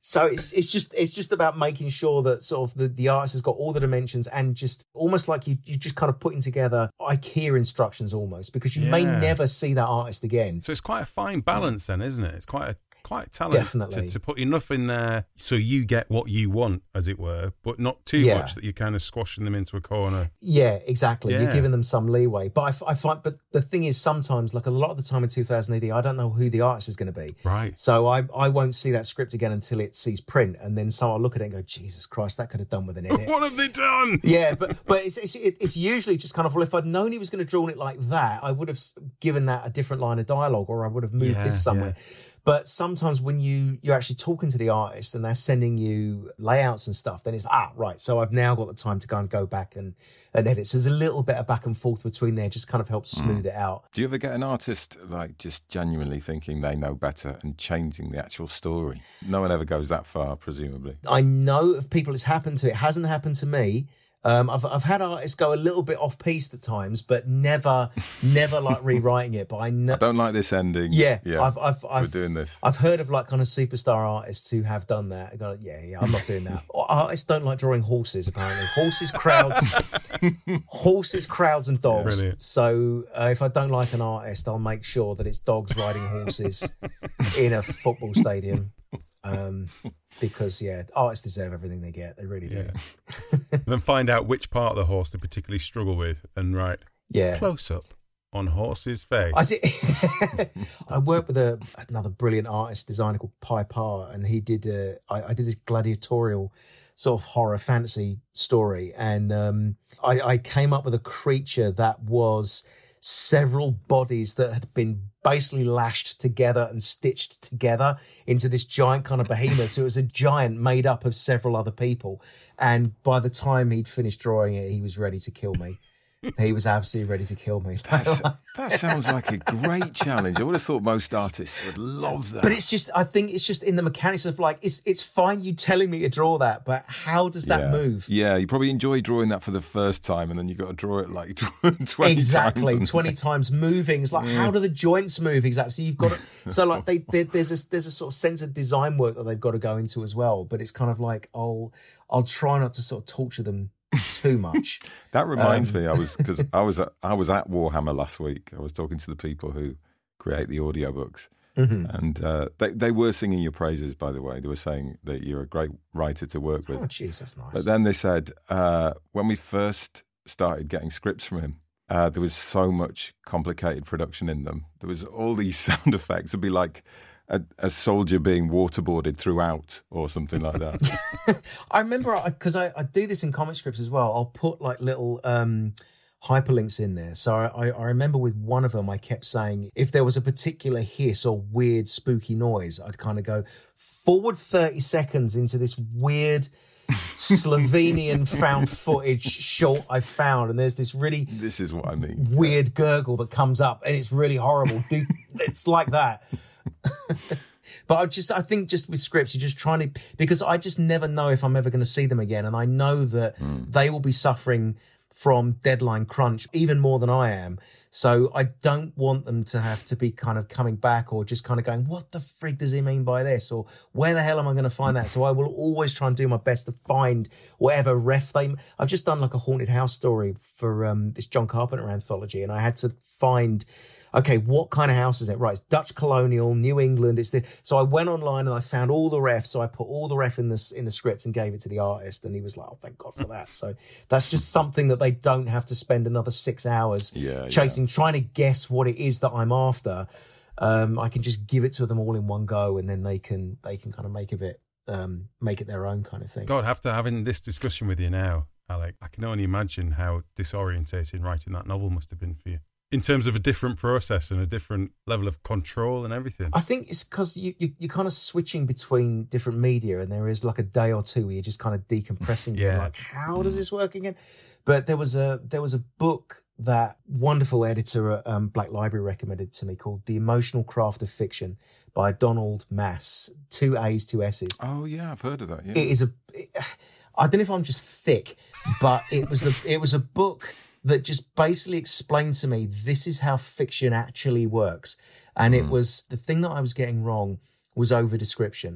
So it's it's just it's just about making sure that sort of the, the artist has got all the dimensions and just almost like you you just kind of putting together IKEA instructions almost, because you Yeah. may never see that artist again. So it's quite a fine balance then, isn't it? It's quite a quite a talent Definitely. to, to put enough in there so you get what you want, as it were, but not too Yeah. much that you're kind of squashing them into a corner. Yeah, exactly. Yeah. You're giving them some leeway. But I, f- I find, but the thing is, sometimes, like a lot of the time in two thousand A D, I don't know who the artist is going to be. Right. So I, I won't see that script again until it sees print. And then so I'll look at it and go, Jesus Christ, that could have done with an edit. What have they done? Yeah, but but it's, it's it's usually just kind of, well, if I'd known he was going to draw it like that, I would have s- given that a different line of dialogue, or I would have moved Yeah, this somewhere. But sometimes when you, you're actually talking to the artist and they're sending you layouts and stuff, then it's, ah, right, so I've now got the time to go and go back and, and edit. So there's a little bit of back and forth between there, just kind of helps smooth it out. Do you ever get an artist like just genuinely thinking they know better and changing the actual story? No one ever goes that far, presumably. I know of people it's happened to. It hasn't happened to me. Um, I've I've had artists go a little bit off piste at times, but never, never like rewriting it. But I know. I don't like this ending. Yeah, yeah. I've I've I've We're doing this. I've heard of like kind of superstar artists who have done that. I go, yeah, yeah, I'm not doing that. Or artists don't like drawing horses. Apparently, horses, crowds, horses, crowds, and dogs. Brilliant. So uh, if I don't like an artist, I'll make sure that it's dogs riding horses in a football stadium. Um, because yeah, artists deserve everything they get. They really do. Yeah. And then find out which part of the horse they particularly struggle with and write Yeah. close up on horse's face. I did. I worked with a, another brilliant artist designer called Pi Pa, and he did. A, I, I did this gladiatorial sort of horror fantasy story, and um, I, I came up with a creature that was several bodies that had been basically lashed together and stitched together into this giant kind of behemoth. So it was a giant made up of several other people, and by the time he'd finished drawing it, he was ready to kill me. He was absolutely ready to kill me. That's, that sounds like a great challenge. I would have thought most artists would love that. But it's just, I think it's just in the mechanics of like, it's it's fine you telling me to draw that, but how does that yeah. move? Yeah, you probably enjoy drawing that for the first time, and then you've got to draw it like twenty Exactly, times. twenty times moving. It's like, how do the joints move exactly? So you've got to, so like they, they there's a there's a sort of sense of design work that they've got to go into as well. But it's kind of like, I'll I'll try not to sort of torture them too much. That reminds Um, me, I was because I was at, I was at Warhammer last week. I was talking to the people who create the audiobooks, Mm-hmm. and uh, they they were singing your praises. By the way, they were saying that you're a great writer to work with. Oh, jeez, that's nice. But then they said uh, when we first started getting scripts from him, uh, there was so much complicated production in them. There was all these sound effects. It'd be like a, a soldier being waterboarded throughout or something like that. I remember because I, I, I do this in comic scripts as well. I'll put like little um, hyperlinks in there. So I, I remember with one of them, I kept saying if there was a particular hiss or weird spooky noise, I'd kind of go forward thirty seconds into this weird Slovenian found footage short I found, and there's this really This is what I mean. weird gurgle that comes up, and it's really horrible. Dude, it's like that. But I just, I think just with scripts, you're just trying to, because I just never know if I'm ever going to see them again. And I know that Mm. they will be suffering from deadline crunch even more than I am. So I don't want them to have to be kind of coming back or just kind of going, what the frig does he mean by this? Or where the hell am I going to find that? So I will always try and do my best to find whatever ref they, I've just done like a haunted house story for um, this John Carpenter anthology. And I had to find, okay, what kind of house is it? Right, it's Dutch colonial, New England. It's this. So I went online and I found all the refs. So I put all the ref in the in the script and gave it to the artist, and he was like, "Oh, thank God for that." So that's just something that they don't have to spend another six hours Yeah, chasing, trying to guess what it is that I'm after. Um, I can just give it to them all in one go, and then they can they can kind of make of it um, make it their own kind of thing. God, after having this discussion with you now, Alec, I can only imagine how disorientating writing that novel must have been for you. In terms of a different process and a different level of control and everything. I think it's because you, you, you're kind of switching between different media, and there is like a day or two where you're just kind of decompressing. Yeah. You're like, how does this work again? But there was a there was a book that wonderful editor at um, Black Library recommended to me called The Emotional Craft of Fiction by Donald Mass, two A's, two S's. Oh yeah, I've heard of that. Yeah. It is a, it, I don't know if I'm just thick, but it was a, it was a book that just basically explained to me this is how fiction actually works. And it was, the thing that I was getting wrong was over description.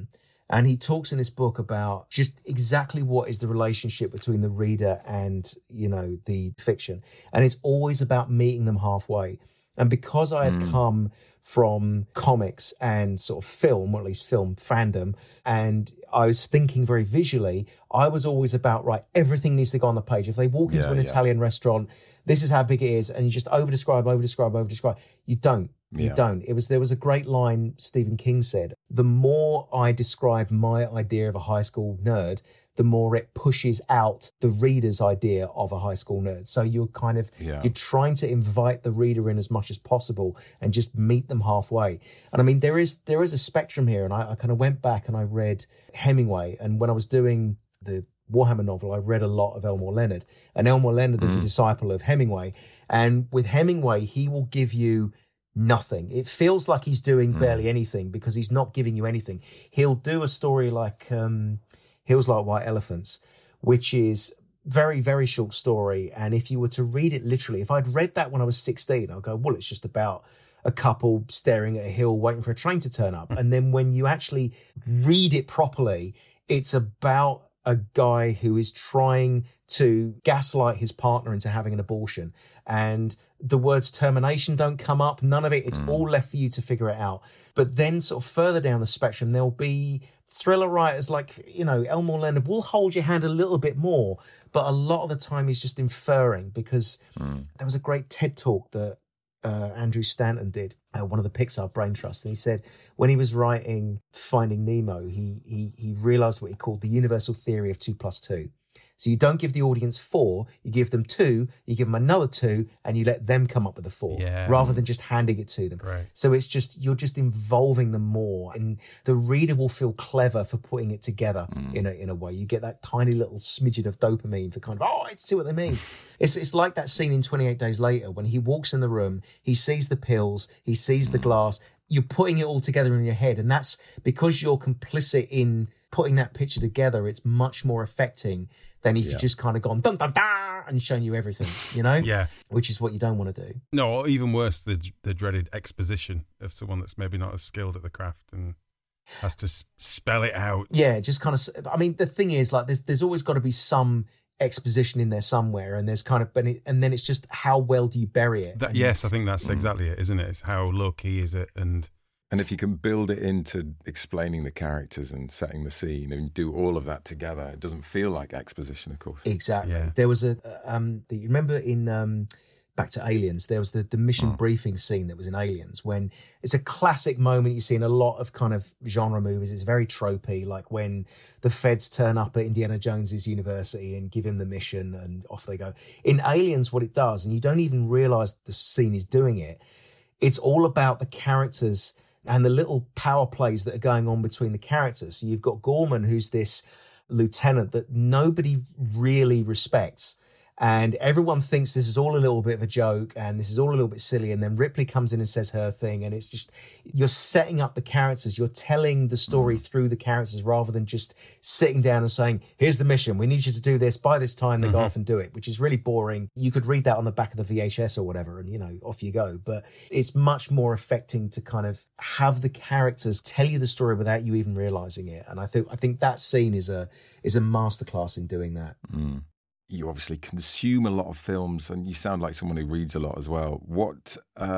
And he talks in this book about just exactly what is the relationship between the reader and, you know, the fiction. And it's always about meeting them halfway. And because I had mm. come from comics and sort of film, or at least film fandom, and I was thinking very visually, I was always about, right, everything needs to go on the page. If they walk into yeah, an yeah. Italian restaurant, this is how big it is, and you just over-describe, over-describe, over-describe. You don't. You yeah. don't. It was there was a great line Stephen King said, the more I describe my idea of a high school nerd, the more it pushes out the reader's idea of a high school nerd. So you're kind of, yeah. you're trying to invite the reader in as much as possible and just meet them halfway. And I mean, there is there is a spectrum here. And I, I kind of went back and I read Hemingway. And when I was doing the Warhammer novel, I read a lot of Elmore Leonard. And Elmore Leonard mm. is a disciple of Hemingway. And with Hemingway, he will give you nothing. It feels like he's doing mm. barely anything because he's not giving you anything. He'll do a story like um, Hills Like White Elephants, which is very, very short story. And if you were to read it literally, if I'd read that when I was sixteen, I'd go, well, it's just about a couple staring at a hill waiting for a train to turn up. And then when you actually read it properly, it's about a guy who is trying to gaslight his partner into having an abortion. And the words termination don't come up, none of it. It's mm. all left for you to figure it out. But then sort of further down the spectrum, there'll be thriller writers like, you know, Elmore Leonard will hold your hand a little bit more, but a lot of the time he's just inferring, because mm. there was a great TED talk that uh, Andrew Stanton did, uh, one of the Pixar Brain Trust, and he said when he was writing Finding Nemo, he he he realized what he called the universal theory of two plus two. So you don't give the audience four, you give them two, you give them another two, and you let them come up with the four, yeah. rather than just handing it to them. Right. So it's just, you're just involving them more, and the reader will feel clever for putting it together mm. in a in a way. You get that tiny little smidgen of dopamine for kind of, oh, I see what they mean. it's it's like that scene in twenty-eight Days Later when he walks in the room, he sees the pills, he sees mm. the glass, you're putting it all together in your head, and that's because you're complicit in putting that picture together. It's much more affecting than if yeah. you just kind of gone dun dun dun and shown you everything, you know? Yeah. Which is what you don't want to do. No, or even worse, the the dreaded exposition of someone that's maybe not as skilled at the craft and has to s- spell it out. Yeah, just kind of. I mean, the thing is, like, there's there's always got to be some exposition in there somewhere, and there's kind of, and then it's just how well do you bury it? That, yes, I think that's exactly it, isn't it? It's how low key is it, and. And if you can build it into explaining the characters and setting the scene and do all of that together, it doesn't feel like exposition, of course. Exactly. Yeah. There was a, um, the, you remember in um, Back to Aliens, there was the, the mission oh. briefing scene that was in Aliens, when it's a classic moment you see in a lot of kind of genre movies. It's very tropey, like when the feds turn up at Indiana Jones's university and give him the mission and off they go. In Aliens, what it does, and you don't even realize the scene is doing it, it's all about the characters and the little power plays that are going on between the characters. So you've got Gorman, who's this lieutenant that nobody really respects. And everyone thinks this is all a little bit of a joke and this is all a little bit silly. And then Ripley comes in and says her thing. And it's just, you're setting up the characters. You're telling the story mm. through the characters rather than just sitting down and saying, here's the mission. We need you to do this by this time. They mm-hmm. go off and do it, which is really boring. You could read that on the back of the V H S or whatever and, you know, off you go. But it's much more affecting to kind of have the characters tell you the story without you even realizing it. And I think, I think that scene is a, is a masterclass in doing that. Mm. You obviously consume a lot of films, and you sound like someone who reads a lot as well. What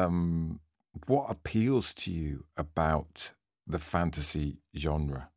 um, what appeals to you about the fantasy genre?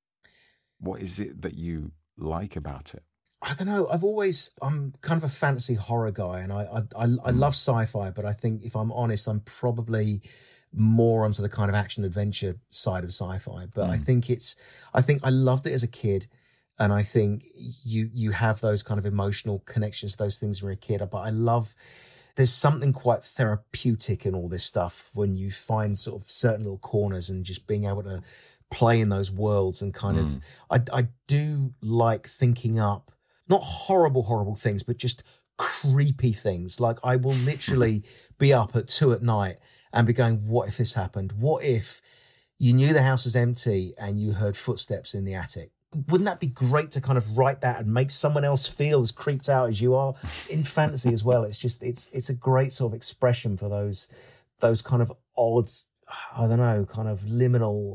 What is it that you like about it? I don't know. I've always, I'm kind of a fantasy horror guy, and I I, I, I love sci-fi, but I think if I'm honest, I'm probably more onto the kind of action adventure side of sci-fi. But mm. I think it's, I think I loved it as a kid. And I think you you have those kind of emotional connections to those things when you're a kid. But I love, there's something quite therapeutic in all this stuff when you find sort of certain little corners and just being able to play in those worlds and kind mm. of, I, I do like thinking up, not horrible, horrible things, but just creepy things. Like I will literally be up at two at night and be going, what if this happened? What if you knew the house was empty and you heard footsteps in the attic? Wouldn't that be great to kind of write that and make someone else feel as creeped out as you are in fantasy as well? It's just, it's it's a great sort of expression for those those kind of odd, I don't know, kind of liminal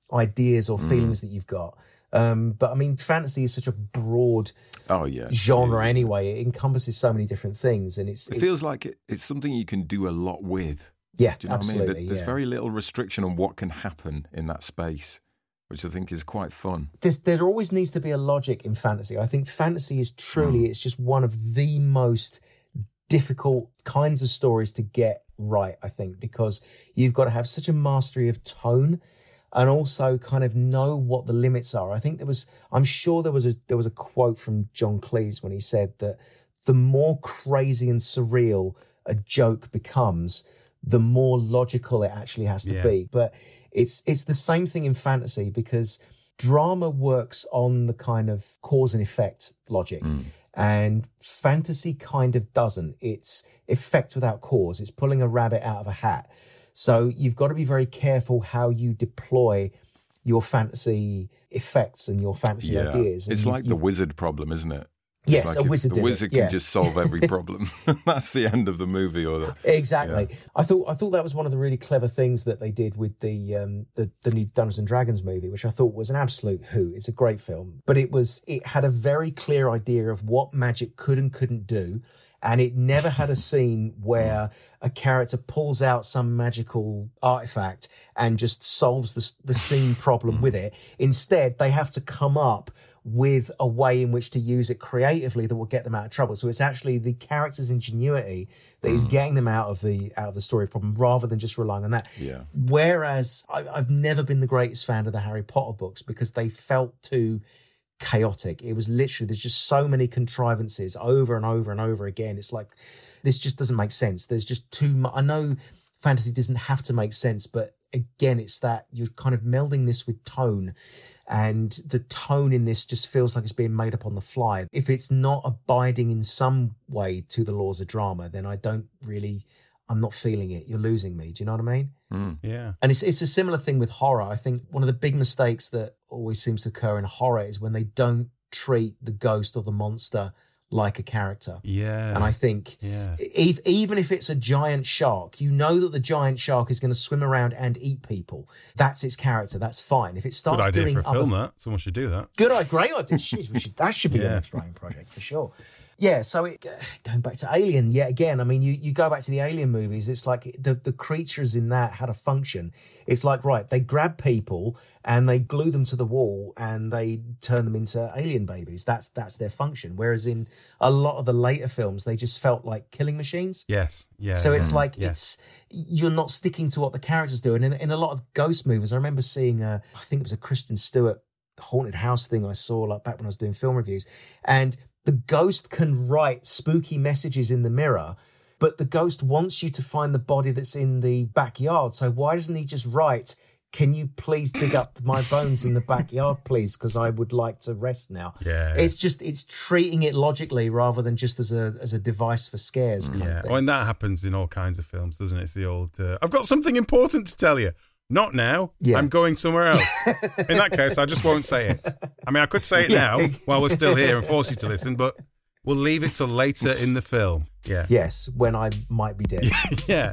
ideas or feelings mm. that you've got. Um, but I mean, fantasy is such a broad oh, yeah. genre yeah. anyway. It encompasses so many different things, and it's it, it feels like it, it's something you can do a lot with. Yeah, do you know absolutely. What I mean? There's yeah. very little restriction on what can happen in that space, which I think is quite fun. There's, there always needs to be a logic in fantasy. I think fantasy is truly, mm. it's just one of the most difficult kinds of stories to get right, I think, because you've got to have such a mastery of tone and also kind of know what the limits are. I think there was, I'm sure there was a there was a quote from John Cleese when he said that the more crazy and surreal a joke becomes, the more logical it actually has to yeah. be. But it's it's the same thing in fantasy, because drama works on the kind of cause and effect logic. Mm. And fantasy kind of doesn't. It's effect without cause. It's pulling a rabbit out of a hat. So you've got to be very careful how you deploy your fantasy effects and your fantasy yeah. ideas. And it's you've, like the wizard problem, isn't it? Yes, like a wizard. The wizard it, can yeah. just solve every problem. That's the end of the movie, or the exactly. Yeah. I thought I thought that was one of the really clever things that they did with the um, the the new Dungeons and Dragons movie, which I thought was an absolute hoot. It's a great film, but it was it had a very clear idea of what magic could and couldn't do, and it never had a scene where a character pulls out some magical artifact and just solves the the scene problem with it. Instead, they have to come up with a way in which to use it creatively that will get them out of trouble. So it's actually the character's ingenuity that is getting them out of the out of the story problem, rather than just relying on that. Yeah. Whereas I, I've never been the greatest fan of the Harry Potter books because they felt too chaotic. It was literally, there's just so many contrivances over and over and over again. It's like, this just doesn't make sense. There's just too much. I know fantasy doesn't have to make sense, but again, it's that you're kind of melding this with tone. And the tone in this just feels like it's being made up on the fly. If it's not abiding in some way to the laws of drama, then I don't really, I'm not feeling it. You're losing me. Do you know what I mean? Mm. Yeah. And it's it's a similar thing with horror. I think one of the big mistakes that always seems to occur in horror is when they don't treat the ghost or the monster like a character. Yeah. And I think yeah. if, even if it's a giant shark, you know that the giant shark is going to swim around and eat people. That's its character. That's fine. If it starts good idea doing for a other, film, that someone should do that. Good idea, great idea. Jeez, we should, that should be Yeah. the next writing project for sure. Yeah, so it, going back to Alien, yet again, I mean, you, you go back to the Alien movies, it's like the, the creatures in that had a function. It's like, right, they grab people and they glue them to the wall and they turn them into alien babies. That's that's their function. Whereas in a lot of the later films, they just felt like killing machines. Yes, yeah. So it's like, yeah. it's you're not sticking to what the characters do. And in, in a lot of ghost movies, I remember seeing, a, I think it was a Kristen Stewart haunted house thing I saw like back when I was doing film reviews. And the ghost can write spooky messages in the mirror, but the ghost wants you to find the body that's in the backyard. So why doesn't he just write, can you please dig up my bones in the backyard, please? Because I would like to rest now. Yeah. It's just, it's treating it logically rather than just as a as a device for scares. Kind Yeah. of thing. Well, and that happens in all kinds of films, doesn't it? It's the old, uh, I've got something important to tell you. Not now. Yeah. I'm going somewhere else. In that case, I just won't say it. I mean, I could say it Yeah. now while we're still here and force you to listen, but we'll leave it till later in the film. Yeah. Yes, when I might be dead. Yeah.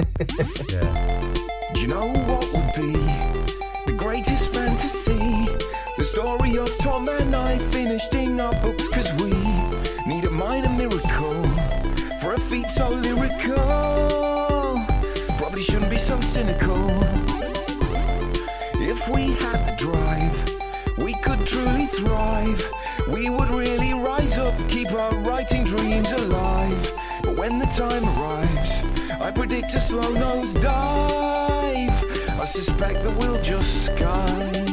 Yeah. Do you know what would be the greatest fantasy? The story of Tom and I finishing our books, cause we need a minor miracle for a feat so lyrical. Probably shouldn't be so cynical. If we had the drive, we could truly thrive. We would really rise up, keep our writing dreams alive. But when the time arrives, I predict a slow nose dive. I suspect that we'll just skive.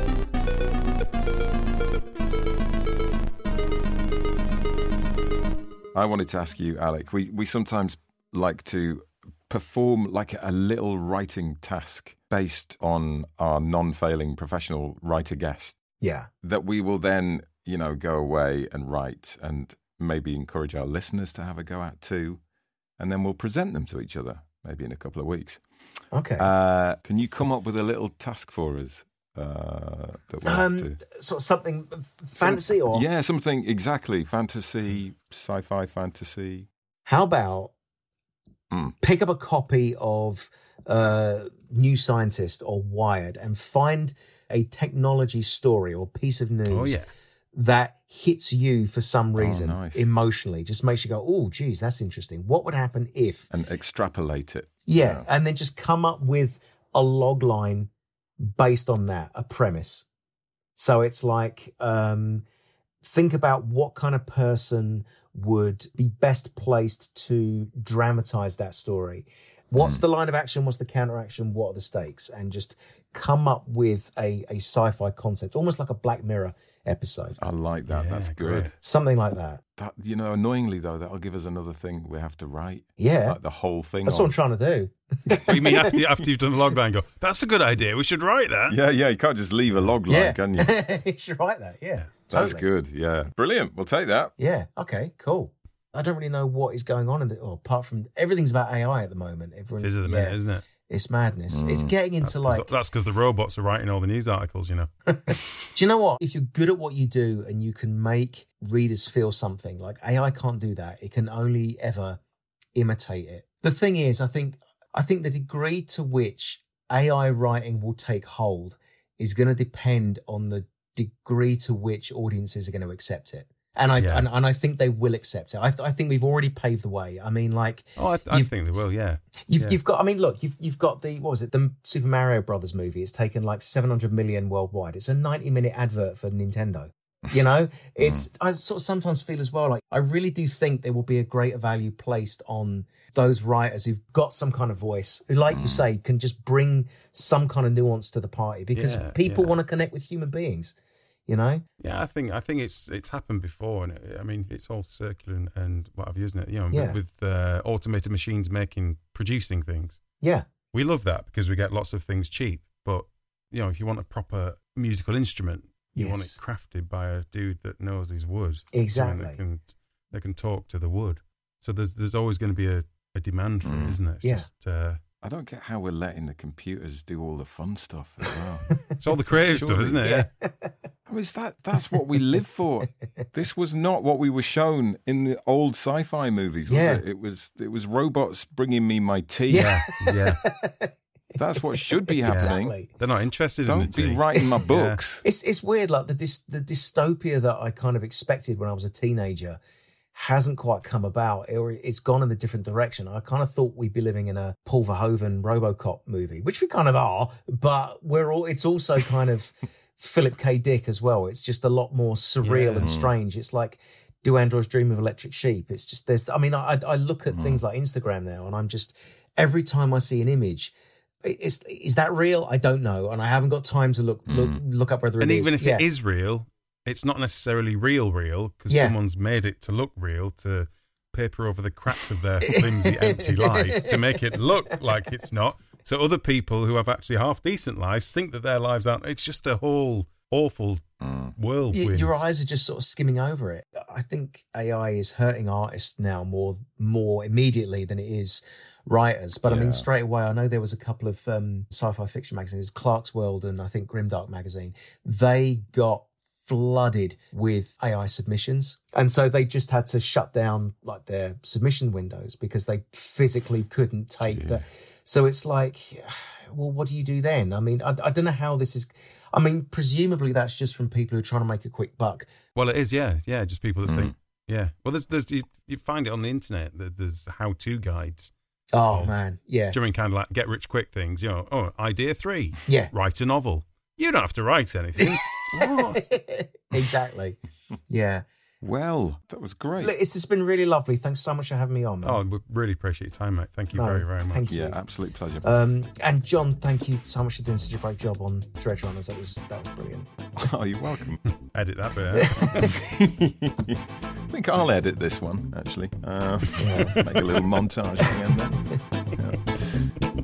I wanted to ask you, Alec, we, we sometimes like to perform like a little writing task based on our non-failing professional writer guest Yeah. that we will then, you know, go away and write and maybe encourage our listeners to have a go at too. And then we'll present them to each other maybe in a couple of weeks. Okay. Uh, can you come up with a little task for us? Uh, that we'll um, have to... sort of something fantasy or Yeah, something exactly. Fantasy, sci-fi fantasy. how about Mm. Pick up a copy of uh, New Scientist or Wired and find a technology story or piece of news Oh, yeah. that hits you for some reason nice. emotionally. Just makes you go, oh, geez, that's interesting. What would happen if... And extrapolate it. Yeah, Yeah. and then just come up with a log line based on that, a premise. So it's like, um, think about what kind of person would be best placed to dramatize that story. What's Mm. the line of action? What's the counter action? What are the stakes? And just come up with a, a sci-fi concept, almost like a Black Mirror episode. I like that. Yeah, That's great. good. Something like that. That, you know, annoyingly though, that'll give us another thing we have to write. Yeah. Like the whole thing. That's on. what I'm trying to do. What you mean after, you- after you've done the log line, go, that's a good idea. We should write that. Yeah, yeah. You can't just leave a log line, yeah. can you? you should write that. Yeah. That's totally. good. Yeah. Brilliant. We'll take that. Yeah. Okay. Cool. I don't really know what is going on in the, or apart from everything's about A I at the moment. Everyone, It is at the yeah, minute, isn't it? It's madness. Mm. It's getting That's into 'cause- like, that's because the robots are writing all the news articles, you know. do you know what? If you're good at what you do and you can make readers feel something, like A I can't do that. It can only ever imitate it. The thing is, I think, I think the degree to which A I writing will take hold is going to depend on the degree to which audiences are going to accept it. And I Yeah. and, and I think they will accept it. I, th- I think we've already paved the way. I mean, like Oh, I, I You've- think they will, yeah. you've Yeah. you've got. I mean, look, you've you've got the what was it? The Super Mario Brothers movie. It's taken like seven hundred million worldwide. It's a ninety minute advert for Nintendo. You know, it's I sort of sometimes feel as well like I really do think there will be a greater value placed on those writers who've got some kind of voice, who, like you say, can just bring some kind of nuance to the party because Yeah, people yeah. want to connect with human beings. You know. Yeah, I think I think it's it's happened before, and it, I mean it's all circular and, and what have you, isn't it? You know, Yeah. with, with uh, automated machines making producing things, Yeah. we love that because we get lots of things cheap. But you know, if you want a proper musical instrument, you want it Yes. crafted by a dude that knows his wood, someone Exactly. that can that can talk to the wood. So there's there's always going to be a, a demand for Mm. it, isn't it? It's Yeah. just, uh, I don't get how we're letting the computers do all the fun stuff as well. it's all the creative stuff, Surely. isn't it? Yeah. I mean, is that that's what we live for. This was not what we were shown in the old sci-fi movies, was Yeah. it? It was it was robots bringing me my tea. Yeah. Yeah. That's what should be happening. Exactly. They're not interested in Don't the be tea. writing my books. It's it's weird, like the dys, the dystopia that I kind of expected when I was a teenager hasn't quite come about, or it's gone in a different direction. I kind of thought we'd be living in a Paul Verhoeven RoboCop movie, which we kind of are, but we're all. It's also kind of Philip K. Dick as well. It's just a lot more surreal Yeah. and strange. It's like, do androids dream of electric sheep? It's just there's. I mean, I I look at things like Instagram now, and I'm just every time I see an image. Is is that real? I don't know, and I haven't got time to look look, look up whether it And is. even if Yeah. it is real, it's not necessarily real, real, because Yeah. someone's made it to look real to paper over the cracks of their flimsy, empty life to make it look like it's not. So other people who have actually half decent lives think that their lives aren't. It's just a whole awful Mm. whirlwind. Y- your eyes are just sort of skimming over it. I think A I is hurting artists now more more immediately than it is writers. But I Yeah. mean, straight away, I know there was a couple of um, sci-fi fiction magazines, Clark's World and I think Grimdark magazine. They got flooded with A I submissions, and so they just had to shut down like their submission windows because they physically couldn't take the. So it's like, well, what do you do then? I mean, I, I don't know how this is. I mean, presumably that's just from people who are trying to make a quick buck. Well, it is, yeah, yeah. Just people that Mm. think, yeah. Well, there's, there's, you, you find it on the internet. That there's how-to guides Oh Oh. man, yeah, during kind of like get rich quick things. You know, oh, idea three, yeah, write a novel. You don't have to write anything. What? exactly. Yeah, Well, that was great. Look, it's just been really lovely. Thanks so much for having me on, man. Oh, we really appreciate your time, mate. Thank you No, very, very much. thank you. Yeah, absolute pleasure. Um, and John, thank you so much for doing such a great job on Dredge Runners. That was that was brilliant. Oh, you're welcome. Edit that bit out. I think I'll edit this one, actually. Uh, Yeah. Make a little montage at the end there.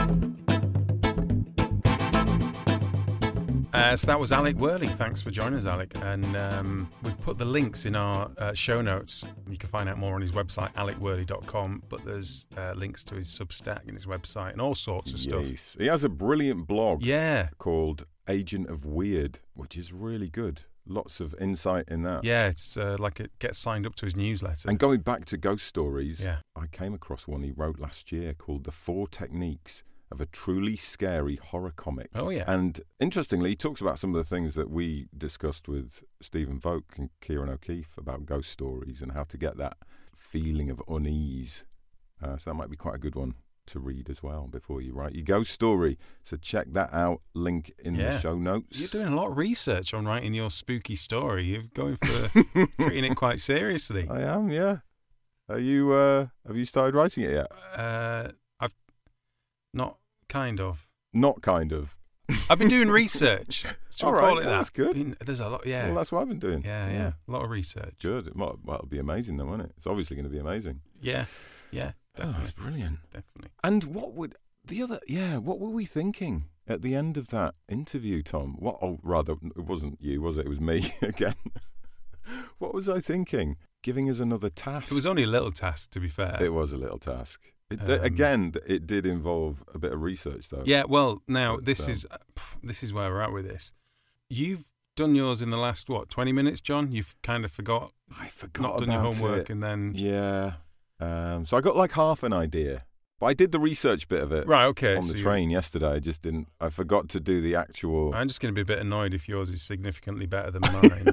Uh, so that was Alec Worley. Thanks for joining us, Alec. And um, we've put the links in our uh, show notes. You can find out more on his website, alec worley dot com. But there's uh, links to his Substack and his website and all sorts of stuff. Yes. He has a brilliant blog Yeah. called Agent of Weird, which is really good. lots of insight in that. Yeah, it's uh, like it gets signed up to his newsletter. And going back to ghost stories, Yeah. I came across one he wrote last year called The Four Techniques of a Truly Scary Horror Comic. Oh, yeah. And interestingly, he talks about some of the things that we discussed with Stephen Volk and Kieran O'Keefe about ghost stories and how to get that feeling of unease. Uh, so that might be quite a good one to read as well before you write your ghost story. So check that out. Link in Yeah. the show notes. You're doing a lot of research on writing your spooky story. You're going for treating it quite seriously. I am, yeah. Are you? Uh, have you started writing it yet? Uh, I've not kind of. Not kind of. I've been doing research. Shall All we right, call it yeah, that? that's good. Been- there's a lot. Yeah. Well, that's what I've been doing. yeah, yeah, A lot of research. Good. It might, well, it'll be amazing, though, won't it? It's obviously going to be amazing. Yeah. Yeah. Oh, Definitely. that's brilliant. definitely. And what would the other? Yeah, what were we thinking at the end of that interview, Tom? What? Oh, rather, it wasn't you, was it? It was me again. What was I thinking? Giving us another task. It was only a little task, to be fair. It was a little task. It, Um, again, it did involve a bit of research, though. Yeah, well, now But, this um, is this is where we're at with this. You've done yours in the last what twenty minutes, John. You've kind of forgot, I forgot not done your about homework, it. and then Yeah. Um, so I got like half an idea, but I did the research bit of it right, okay. on so the you- train yesterday. I just didn't. I forgot to do the actual. I'm just going to be a bit annoyed if yours is significantly better than mine.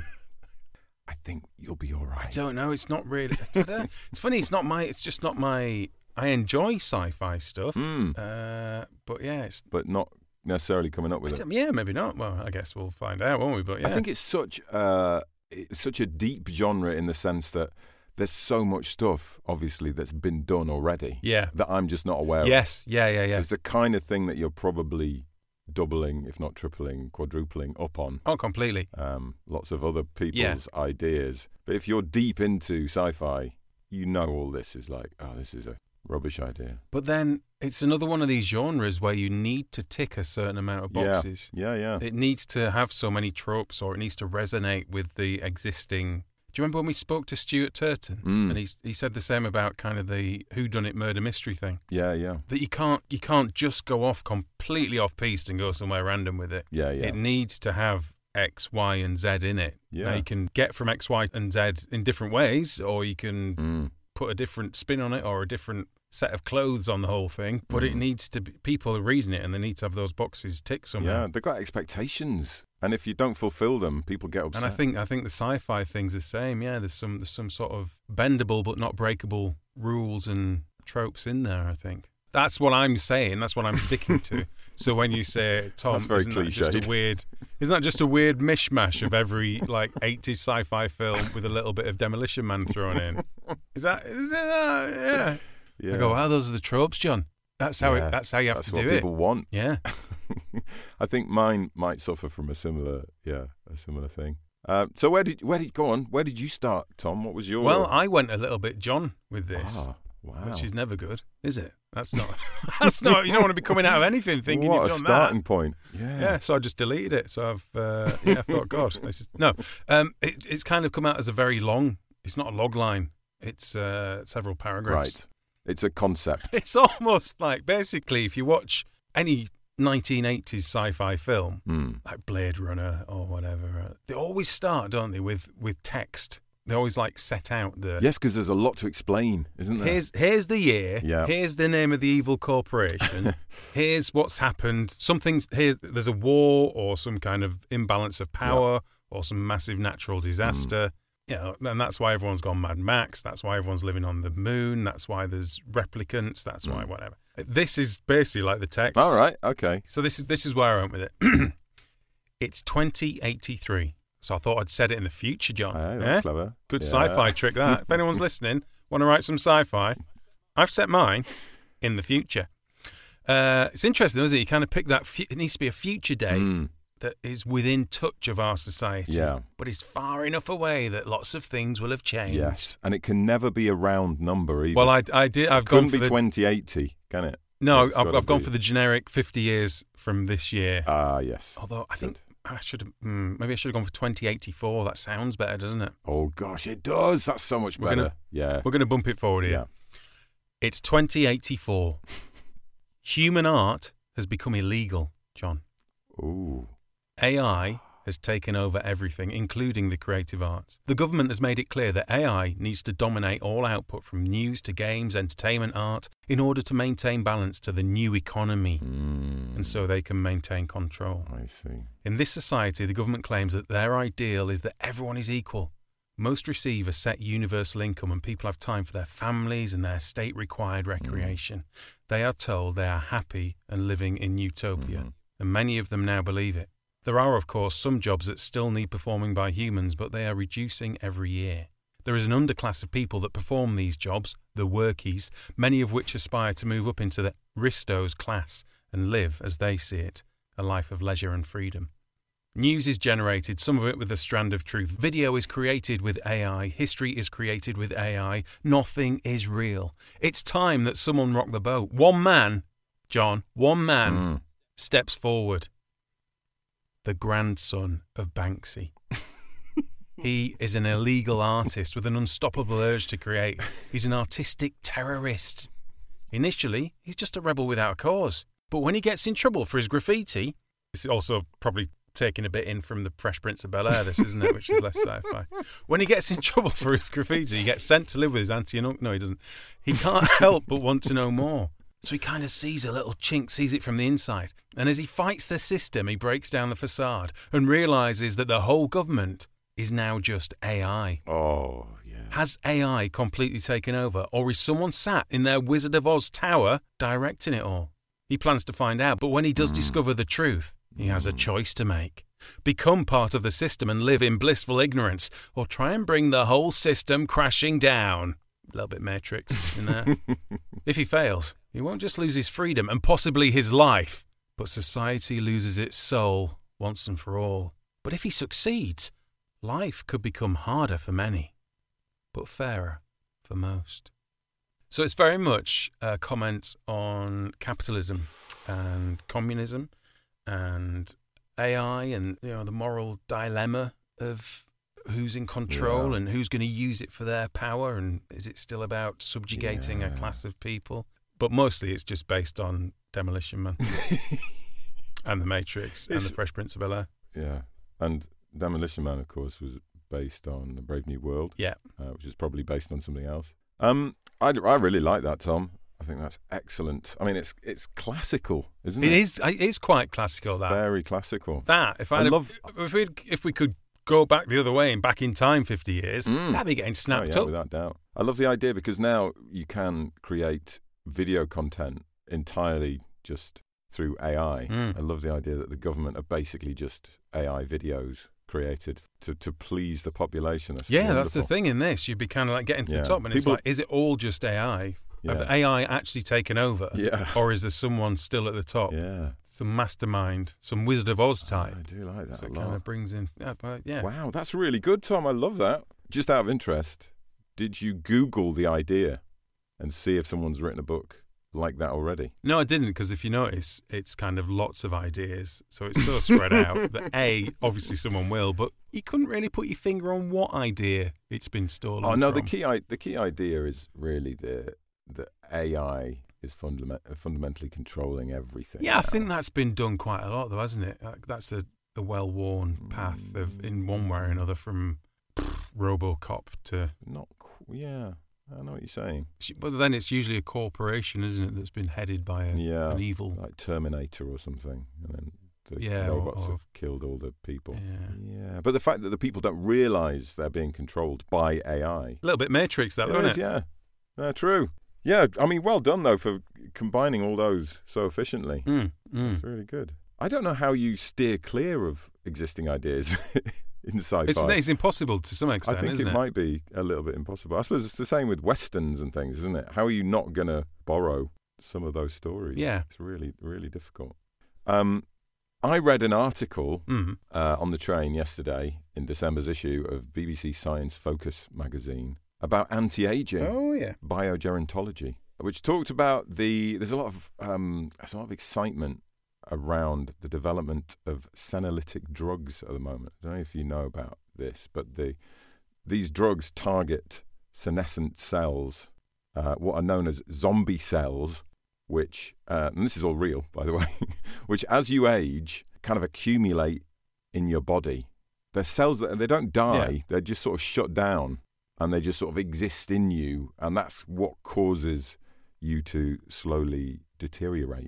I think you'll be all I right. don't know. It's not really. I don't know. It's funny. It's not my. It's just not my. I enjoy sci-fi stuff, Mm, uh, but yeah, it's but not necessarily coming up I with it. don't- yeah, maybe not. Well, I guess we'll find out, won't we? But yeah, I think it's such uh, it's such a deep genre in the sense that there's so much stuff, obviously, that's been done already yeah, that I'm just not aware of. yes, yeah, yeah, So yeah. it's the kind of thing that you're probably doubling, if not tripling, quadrupling up on. Oh, completely. Um, lots of other people's ideas. But if you're deep into sci-fi, you know all this is like, oh, this is a rubbish idea. But then it's another one of these genres where you need to tick a certain amount of Yeah. boxes. Yeah, yeah. It needs to have so many tropes, or it needs to resonate with the existing. Do you remember when we spoke to Stuart Turton? Mm. And he he said the same about kind of the whodunit murder mystery thing. Yeah, yeah. That you can't you can't just go off completely off piste and go somewhere random with it. Yeah, yeah. It needs to have X, Y, and Z in it. Yeah. Now you can get from X, Y, and Z in different ways, or you can Mm. put a different spin on it or a different set of clothes on the whole thing. But it Mm. needs to be, people are reading it and they need to have those boxes ticked somehow. Yeah, they've got expectations. And if you don't fulfill them, people get upset. And I think I think the sci-fi thing's the same. Yeah, there's some there's some sort of bendable but not breakable rules and tropes in there. I think that's what I'm saying. That's what I'm sticking to. So when you say Tom, That's very isn't that just cliched. a weird? Isn't that just a weird mishmash of every like eighties sci-fi film with a little bit of Demolition Man thrown in? Is that is it? That? Yeah. yeah. I go, wow, those are the tropes, John. That's how Yeah, it. That's how you have That's to what do it. people want. Yeah. I think mine might suffer from a similar, yeah, a similar thing. Uh, so where did where did go on? Where did you start, Tom? What was your? Well, I went a little bit John with this. Ah, wow. Which is never good, is it? That's not. That's not. You don't want to be coming out of anything thinking what you've a done starting that. point. Yeah. Yeah, so I just deleted it. So I've, uh, yeah, I thought, God, this is no. Um, it, it's kind of come out as a very long. It's not a log line. It's uh, several paragraphs. Right. It's a concept. It's almost like basically if you watch any nineteen eighties sci-fi film Mm. like Blade Runner or whatever, uh, they always start, don't they, with with text. They always like set out the. Yes, because there's a lot to explain, isn't there? Here's here's the year. Yeah. Here's the name of the evil corporation. Here's what's happened. Something's here. There's a war or some kind of imbalance of power or some massive natural disaster. Mm. You know, and that's why everyone's gone Mad Max. That's why everyone's living on the moon. That's why there's replicants. That's why Mm. whatever. This is basically like the text. All right. Okay. So this is this is where I went with it. It's twenty eighty-three. So I thought I'd set it in the future, John. Aye, that's Yeah? clever. Good Yeah. sci-fi trick, that. If anyone's listening, want to write some sci-fi, I've set mine in the future. Uh, it's interesting, isn't it? You kind of pick that. Fu- it needs to be a future day Mm. that is within touch of our society, Yeah. but is far enough away that lots of things will have changed. Yes, and it can never be a round number either. Well, I, I did. I've couldn't gone for be the twenty eighty, can it? no. It's I've, gotta I've gone be- for the generic fifty years from this year. Ah, yes. Although I think Good. I should have. Mm, maybe I should have gone for twenty eighty-four. That sounds better, doesn't it? Oh gosh, it does. That's so much We're better. gonna- yeah. We're going to bump it forward here. Yeah. It's twenty eighty-four. Human art has become illegal, John. Ooh. A I has taken over everything, including the creative arts. The government has made it clear that A I needs to dominate all output from news to games, entertainment, art, in order to maintain balance to the new economy, Mm. and so they can maintain control. I see. In this society, the government claims that their ideal is that everyone is equal. Most receive a set universal income and people have time for their families and their state-required recreation. Mm. They are told they are happy and living in utopia, mm-hmm. and many of them now believe it. There are, of course, some jobs that still need performing by humans, but they are reducing every year. There is an underclass of people that perform these jobs, the workies, many of which aspire to move up into the Ristos class and live, as they see it, a life of leisure and freedom. News is generated, some of it with a strand of truth. Video is created with A I. History is created with A I. Nothing is real. It's time that someone rock the boat. One man, John, one man Mm. steps forward. The grandson of Banksy. He is an illegal artist with an unstoppable urge to create. He's an artistic terrorist. Initially, he's just a rebel without a cause. But when he gets in trouble for his graffiti, it's also probably taking a bit in from the Fresh Prince of Bel-Air, this, isn't it, which is less sci-fi. When he gets in trouble for his graffiti, he gets sent to live with his auntie and uncle. No, he doesn't. He can't help but want to know more. So he kind of sees a little chink, sees it from the inside. And as he fights the system, he breaks down the facade and realises that the whole government is now just A I. Oh, yeah. Has A I completely taken over, or is someone sat in their Wizard of Oz tower directing it all? He plans to find out, but when he does Mm. discover the truth, he has a Mm. choice to make. Become part of the system and live in blissful ignorance, or try and bring the whole system crashing down. A little bit Matrix in there. If he fails, he won't just lose his freedom and possibly his life, but society loses its soul once and for all. But if he succeeds, life could become harder for many, but fairer for most. So it's very much a comment on capitalism and communism and A I and, you know, the moral dilemma of who's in control Yeah. and who's going to use it for their power, and is it still about subjugating Yeah. a class of people? But mostly it's just based on Demolition Man and The Matrix and It's- The Fresh Prince of Bel-Air. Yeah. And Demolition Man, of course, was based on The Brave New World. Yeah. Uh, which is probably based on something else. Um, I, I really like that, Tom. I think that's excellent. I mean, it's it's classical, isn't it? It is. It is quite classical. It's that very classical. that if I, I had a- love- if we if we could go back the other way and back in time fifty years, Mm. that'd be getting Oh, snapped yeah, up. without doubt. I love the idea because now you can create video content entirely just through A I. Mm. I love the idea that the government are basically just A I videos created to, to please the population. That's Yeah, that's the wonderful. thing in this. You'd be kind of like getting to Yeah. the top, and it's People- like, is it all just A I? Have Yeah. A I actually taken over? Yeah. Or is there someone still at the top? Yeah. Some mastermind, some Wizard of Oz type. I do like that so a it lot. kind of brings in, yeah, but yeah. Wow, that's really good, Tom. I love that. Just out of interest, did you Google the idea and see if someone's written a book like that already? No, I didn't, because if you notice, it's kind of lots of ideas. So it's so spread out that A, obviously someone will, but you couldn't really put your finger on what idea it's been stolen Oh no, from. the key I, the key idea is really the the A I is fundament, fundamentally controlling everything. Yeah, I now. think that's been done quite a lot, though, hasn't it? Like, that's a, a well-worn path of, in one way or another, from pff, RoboCop to. not. qu- Yeah, I know what you're saying. But then it's usually a corporation, isn't it, that's been headed by a, Yeah, an evil. like Terminator or something, and then the Yeah, or- robots or- have killed all the people. Yeah. Yeah, but the fact that the people don't realise they're being controlled by A I. A little bit Matrix, that, It isn't is, it? yeah. Uh, true. Yeah, I mean, well done, though, for combining all those so efficiently. Mm, mm. It's really good. I don't know how you steer clear of existing ideas in sci-fi. It's, it's impossible to some I extent, think isn't it, it? might be a little bit impossible. I suppose it's the same with westerns and things, isn't it? How are you not going to borrow some of those stories? Yeah. It's really, really difficult. Um, I read an article Mm. uh, on the train yesterday in December's issue of B B C Science Focus magazine about anti-aging. Oh, yeah. Biogerontology, which talked about the. There's a lot of um, there's a lot of excitement around the development of senolytic drugs at the moment. I don't know if you know about this, but the these drugs target senescent cells, uh, what are known as zombie cells, which uh, and this is all real, by the way, which as you age kind of accumulate in your body. They're cells that they don't die. Yeah. They're just sort of shut down, and they just sort of exist in you, and that's what causes you to slowly deteriorate.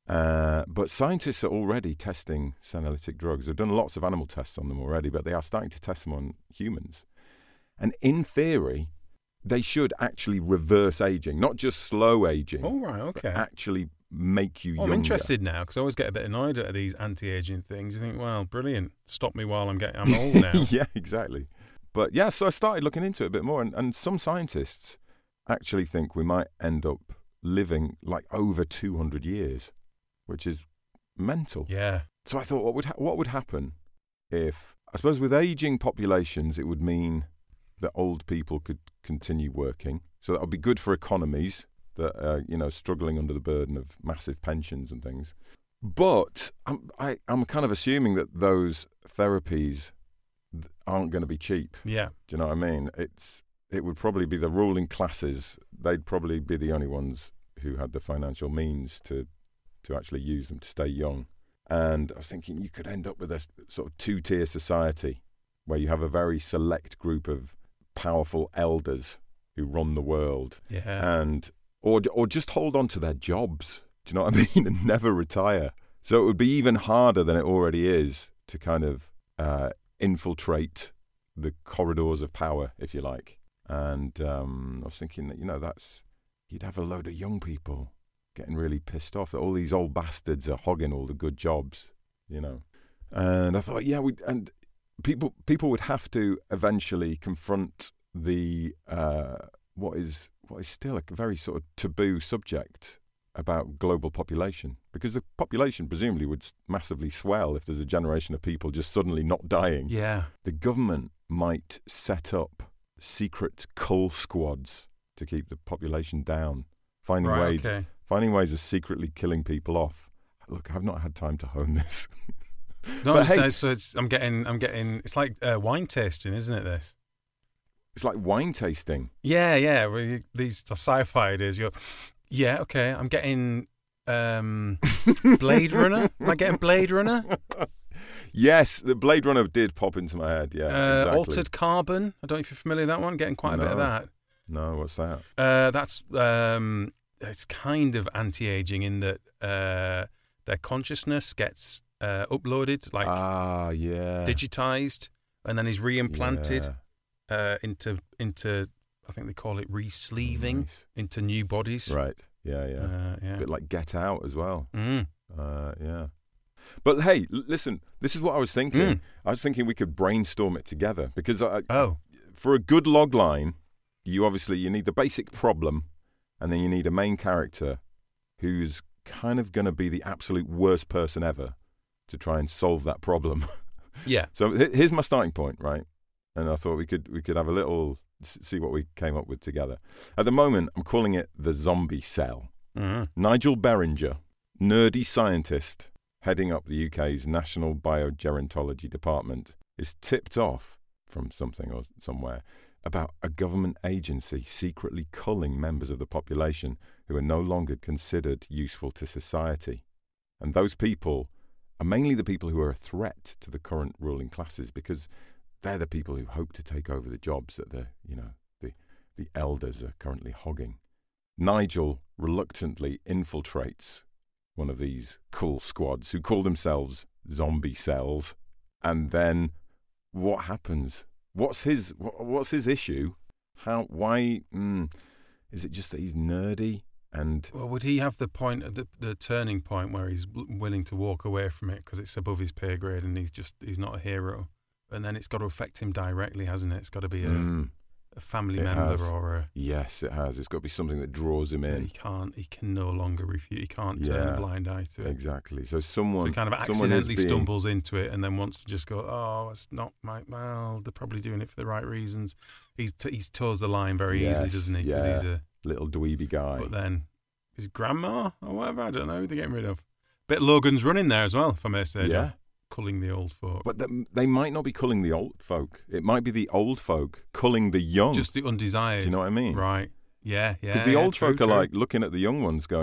Uh, but scientists are already testing senolytic drugs. They've done lots of animal tests on them already, but they are starting to test them on humans. And in theory, they should actually reverse aging, not just slow aging. Oh, right, okay. But actually make you Oh, younger. I'm interested now because I always get a bit annoyed at these anti-aging things. You think, well, brilliant. Stop me while I'm getting, I'm old now. Yeah, exactly. But yeah, so I started looking into it a bit more, and, and some scientists actually think we might end up living like over two hundred years, which is mental. Yeah. So I thought, what would ha- what would happen if, I suppose with aging populations, it would mean that old people could continue working. So that would be good for economies that are, you know, struggling under the burden of massive pensions and things. But I'm, I, I'm kind of assuming that those therapies aren't going to be cheap. Yeah. Do you know what I mean? It's it would probably be the ruling classes. They'd probably be the only ones who had the financial means to to actually use them to stay young. And I was thinking you could end up with a sort of two-tier society where you have a very select group of powerful elders who run the world, Yeah. and or or just hold on to their jobs. Do you know what I mean? And never retire. So it would be even harder than it already is to kind of uh, infiltrate the corridors of power, if you like. And um, I was thinking that, you know, that's you'd have a load of young people getting really pissed off that all these old bastards are hogging all the good jobs, you know. And I thought, yeah, we and people people would have to eventually confront the uh, what is what is still a very sort of taboo subject about global population, because the population presumably would massively swell if there's a generation of people just suddenly not dying. Yeah. The government might set up secret cull squads to keep the population down, finding Right, ways okay. finding ways of secretly killing people off. Look, I've not had time to hone this. No, But so, hey- so it's I'm getting I'm getting it's like uh, wine tasting, isn't it? This. It's like wine tasting. Yeah, yeah. where you- These the sci-fi ideas. You're, yeah, okay. I'm getting um, Blade Runner. Am I getting Blade Runner? Yes, the Blade Runner did pop into my head. Yeah, uh, exactly. Altered Carbon. I don't know if you're familiar with that one. Getting quite a bit of No. that. No, what's that? Uh, that's um, it's kind of anti-aging in that uh, their consciousness gets uh, uploaded, like ah, yeah. digitized, and then is re-implanted Yeah. uh, into into I think they call it re-sleeving Nice. into new bodies. Right. Yeah, yeah. Uh, yeah. A bit like Get Out as well. Mm. Uh, yeah. But hey, l- listen, this is what I was thinking. Mm. I was thinking we could brainstorm it together, because I, Oh. for a good log line, you obviously you need the basic problem, and then you need a main character who's kind of going to be the absolute worst person ever to try and solve that problem. Yeah. So h- here's my starting point, right? And I thought we could we could have a little s- see what we came up with together. At the moment, I'm calling it the zombie cell. Mm. Nigel Beringer, nerdy scientist heading up the U K's National Biogerontology Department, is tipped off from something or somewhere about a government agency secretly culling members of the population who are no longer considered useful to society. And those people are mainly the people who are a threat to the current ruling classes, because they're the people who hope to take over the jobs that the, you know, the, the elders are currently hogging. Nigel reluctantly infiltrates one of these cool squads who call themselves zombie cells. And then what happens? What's his wh- what's his issue? How why mm, is it just that he's nerdy and Well, would he have the point at the, the turning point where he's w- willing to walk away from it because it's above his pay grade and he's just he's not a hero? And then it's got to affect him directly, hasn't it? It's got to be a, Mm, a family it member has. or a. yes, it has. It's got to be something that draws him He in. can't. He can no longer refute. He can't turn Yeah, a blind eye to it. Exactly. So someone So he kind of someone is accidentally being- stumbles into it and then wants to just go, oh, it's not my, well, they're probably doing it for the right reasons. He's t- he's toes the line very easily, Yes, doesn't he? Because yeah. he's a, little dweeby guy. but then his grandma or whatever, I don't know, who they're getting rid of. Bit Logan's Run in there as well, if I may say, yeah. John. Culling the old folk. But the, they might not be culling the old folk. It might be the old folk culling the young. Just the undesired. Do you know what I mean? Right. Yeah, yeah. Because the yeah, old true, folk are true. like looking at the young ones going,